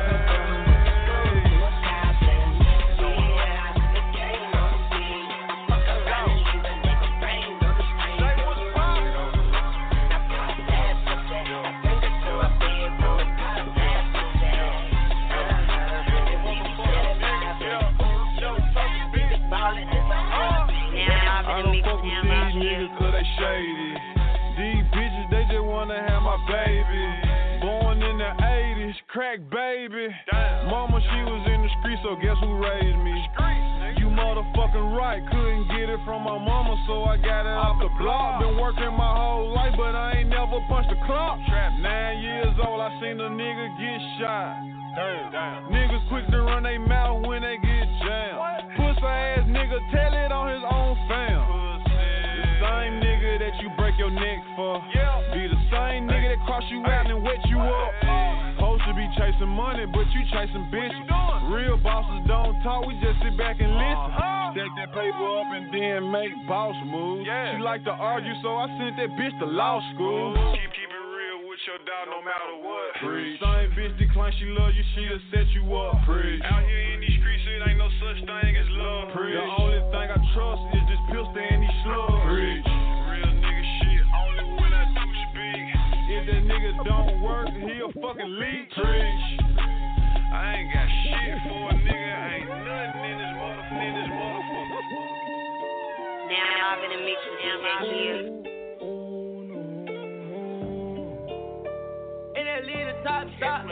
Shady. These bitches, they just wanna have my baby. Born in the eighties, crack baby. Damn. Mama, she was in the street, so guess who raised me? Street, you motherfucking right, couldn't get it from my mama, so I got it off the block. Been working my whole life, but I ain't never punched a clock. Nine years old, I seen a nigga get shot. Damn. Damn. Niggas quick to run they mouth when they get jammed. Pussy ass nigga, tell it on his own fam. Same nigga that you break your neck for. Yeah. Be the same nigga that cross you out and wet you up. Supposed to be chasing money, but you chasing bitches. Real bosses don't talk, we just sit back and listen. Uh-huh. Stack that paper up and then make boss moves. Yeah. She like to argue, so I sent that bitch to law school. Keep, keep it real with your dog no matter what. Preach. Same bitch decline, she love you, she'll set you up. Preach. Out here in these streets, it ain't no such thing as love. Preach. The only thing I trust is this pistol and these slow. Preach. Real nigga shit, only when I do speak. If that nigga don't work, he a fucking leak. Preach. I ain't got shit for a nigga, ain't nothing in this motherfucker, in this motherfucker. Now I'm in the mix with D J Kill. In that little top shop.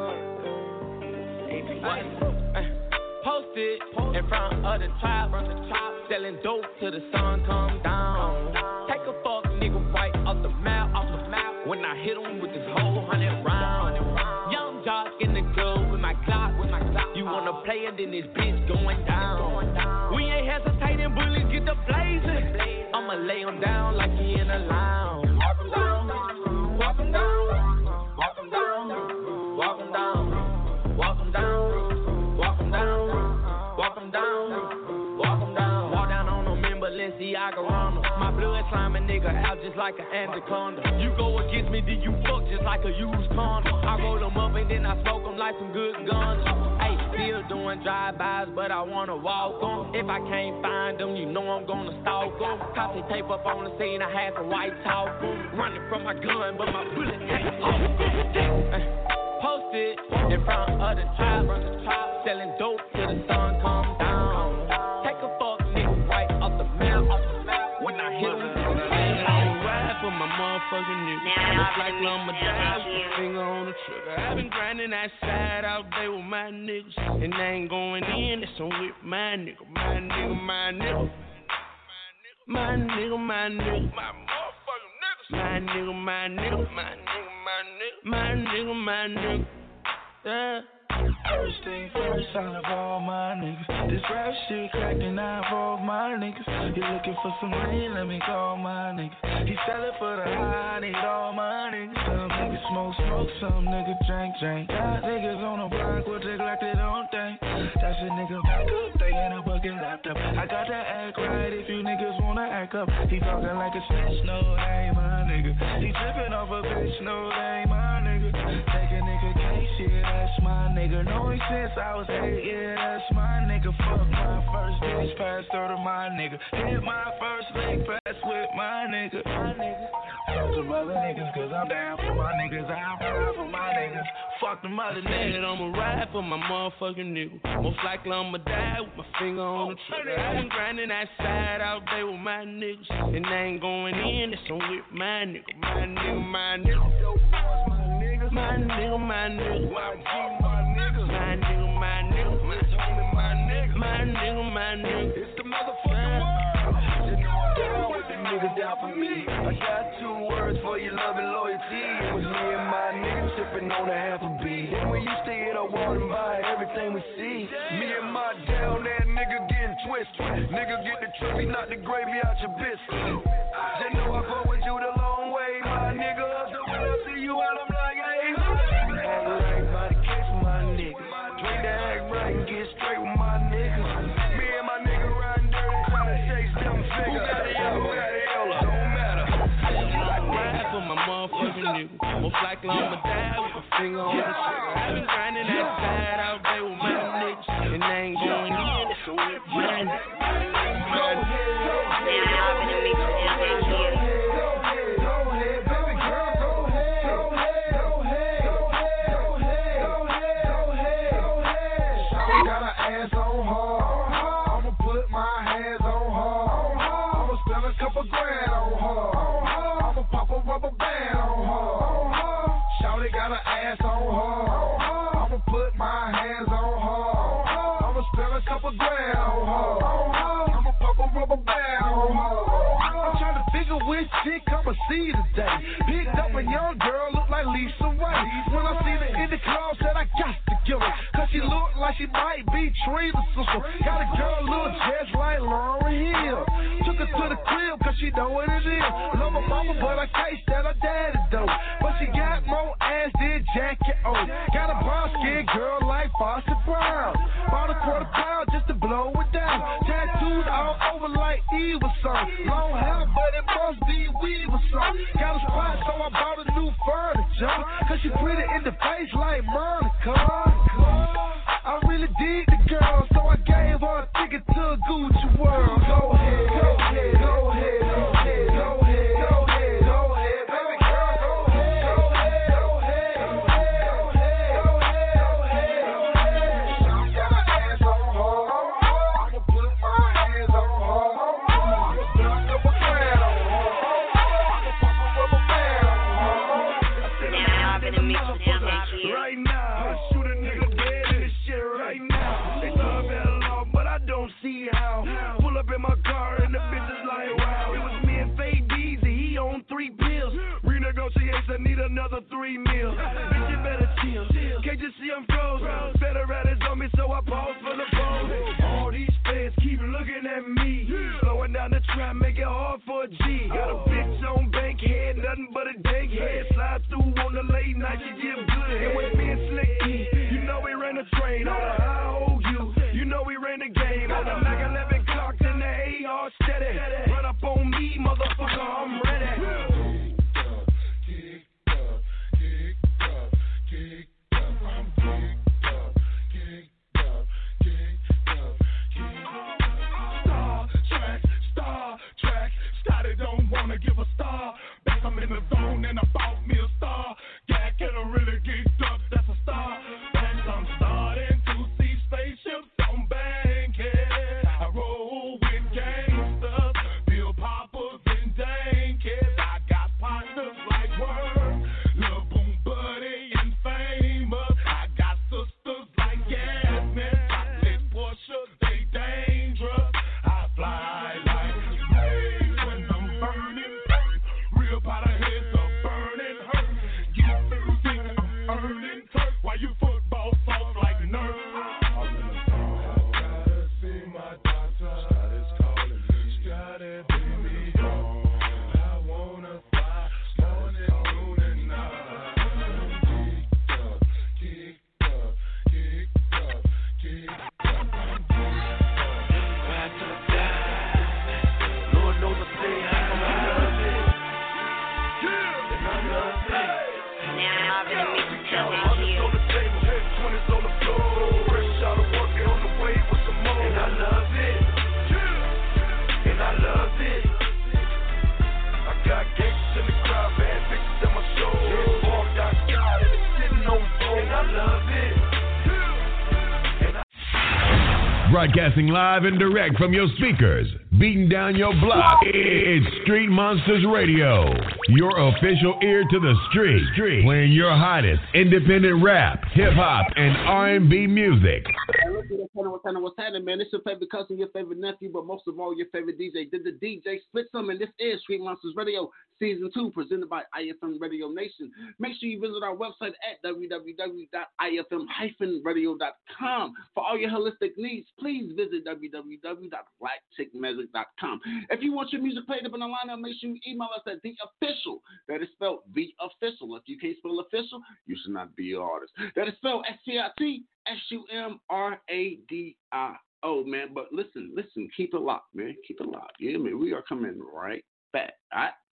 Posted in front of the top, selling dope till the sun come down. Take a fuck nigga right off the map, off the map. When I hit him with this whole hundred round. Young jock in the club with my clock, with my clock. You wanna play it, then this bitch going down. We ain't hesitating, bullets get the blazing. I'ma lay him down like he in a lounge. Walk him down, walk him down, walk him down, walk him down, walk him down, walk him down, walk him down, walk him down. Walk down on them in Balenciaga Ronald. My blood slime a nigga out just like an anaconda. You go against me, then you fuck just like a used condom. I roll them up and then I smoke them like some good guns. Hey, still doing drive-bys, but I wanna walk them. If I can't find them, you know I'm gonna stalk them. Cops they tape up on the scene, I had some white talk. Running from my gun, but my bullet ain't off. Posted in front of the top, selling dope till the sun come down. Take a fuck nigga right off the map. When I hit him, I ride for my motherfucking nigga. Looks like I'ma die with my finger on the trigger. I've been grinding that side all day with my niggas, and they ain't going in. That's on with my nigga, my nigga, my nigga, my nigga, my nigga, my motherfucking niggas, my nigga, my nigga, my nigga, my nigga, my nigga, my nigga. Yeah. First thing first, I love all my niggas. This rap shit cracked and I involve my niggas. You looking for some money, let me call my niggas. He sellin' for the high, I need all my niggas. Some niggas smoke, smoke, some niggas drink, drink. Got niggas on the block with they like they don't think. That's a nigga back up, they in a bucket laptop. I got to act right if you niggas wanna act up. He talking like a snitch, no, that ain't my nigga. He trippin' off a bitch, no, that ain't my nigga. Take a nigga case, yeah, that's my nigga. Knowing since I was eight, yeah, that's my nigga. Fuck my first bitch, passed her to my nigga. Hit my first leg pass with my nigga. My nigga. Fuck some other niggas, cause I'm down for my niggas. I'm ride for my niggas. Fuck them other niggas. I'ma ride for my motherfucking nigga. Most likely I'ma die with my finger on the trigger. I been grinding that side all day with my niggas, and they ain't going in. That's on with my nigga. My nigga, my nigga. My nigga, my nigga. My nigga, my nigga, my nigga, my nigga, my nigga, my nigga. It's the motherfucking world. You know I'm down with the nigga down for me. I got two words for your love and loyalty. It was me and my nigga sipping on a half a beat. And we used to hit a water and buy everything we see. Me and my down there nigga getting twisted. Nigga get the trophy, knock the gravy out your biscuit. Just know I go with you the long way, my nigga. So when I see you out, I'm like, hey. Get straight with my niggas. Me and my nigga riding dirty, trying to chase them figures. Who got it, who got it, don't matter. I ride for my motherfucking nigga. Most likely I'ma die with my finger on the trigger. I been grinding that side all day with my niggas, and they ain't going in. So it's mine. Now I'm in the mix with D J Kill. Chick I'ma see today. Picked up a young girl, look like Lisa Ray. When I see her in the club, said I got to give her, cause she look like she might be Trina's sister. Got a girl look just like Lauryn Hill. Took her to the crib cause she know what it is. Love her mama but I can't stand her daddy though. But she got more ass than Jackie O. Got a brown skin girl like Foster Brown. Bought a quarter pound just to blow it down. Tattoos all over like Eva song. Long hair but it must be Weaver song. Got a spot so I bought a new furniture, cause she pretty in the face like Monica. I really dig the girl, so I gave her a ticket to a Gucci World. Go ahead, go ahead, go ahead. negotiates, I need another three mil. Bitch, you better chill. Can't you see I'm frozen? Better riders on me, so I pause for the pose. All these fans keep looking at me. Slowing down the trap, make it hard for a G. Got a bitch on bank head, nothing but a dank head. Slide through on the late night, she give good. And with me and Slick E, you know we ran a train. On the high O U, you know we ran the game. On the Mac eleven clocked in the A R steady. Run up on me, motherfucker, I'm ready. Don't wanna give a star. Back I'm in the zone and I bought me a star. Yeah, can I really get up? That's a star. Back I'm starting to see spaceships on Bankhead. I roll with gangsters, Bill Poppers and Dankheads. I got partners like Word, Lil Boom Buddy and Famous. I got sisters like Yasmin, Chocolate Portia, they dangerous. I fly like Powder heads are burning hurt. You think I'm earning turf while you football soft like nerds. Gotta see my doctor. Scotty's calling me. Scotty, baby, oh. I wanna fly morning, noon, and night. Kicked up, kicked up, kicked up, kicked up. Ride to the die. Lord knows I stay high. Broadcasting live and direct from your speakers, beating down your block. It's Street Monsters Radio, your official ear to the street, street. Playing your hottest independent rap, hip hop, and R and B music. Hey, what's happening, what's happening, what's happening, man? It's your favorite cousin, your favorite nephew, but most of all, your favorite D J. Did the D J split some, and this is Street Monsters Radio Season two, presented by I F M Radio Nation. Make sure you visit our website at w w w dot i f m dash radio dot com. For all your holistic needs, please visit w w w dot black chick magic dot com. If you want your music played up in the lineup, make sure you email us at the official. That is spelled the official. If you can't spell official, you should not be an artist. That is spelled S T I T S U M R A D I O, man. But listen, listen, keep it locked, man. Keep it locked. You hear me? We are coming right back. All right?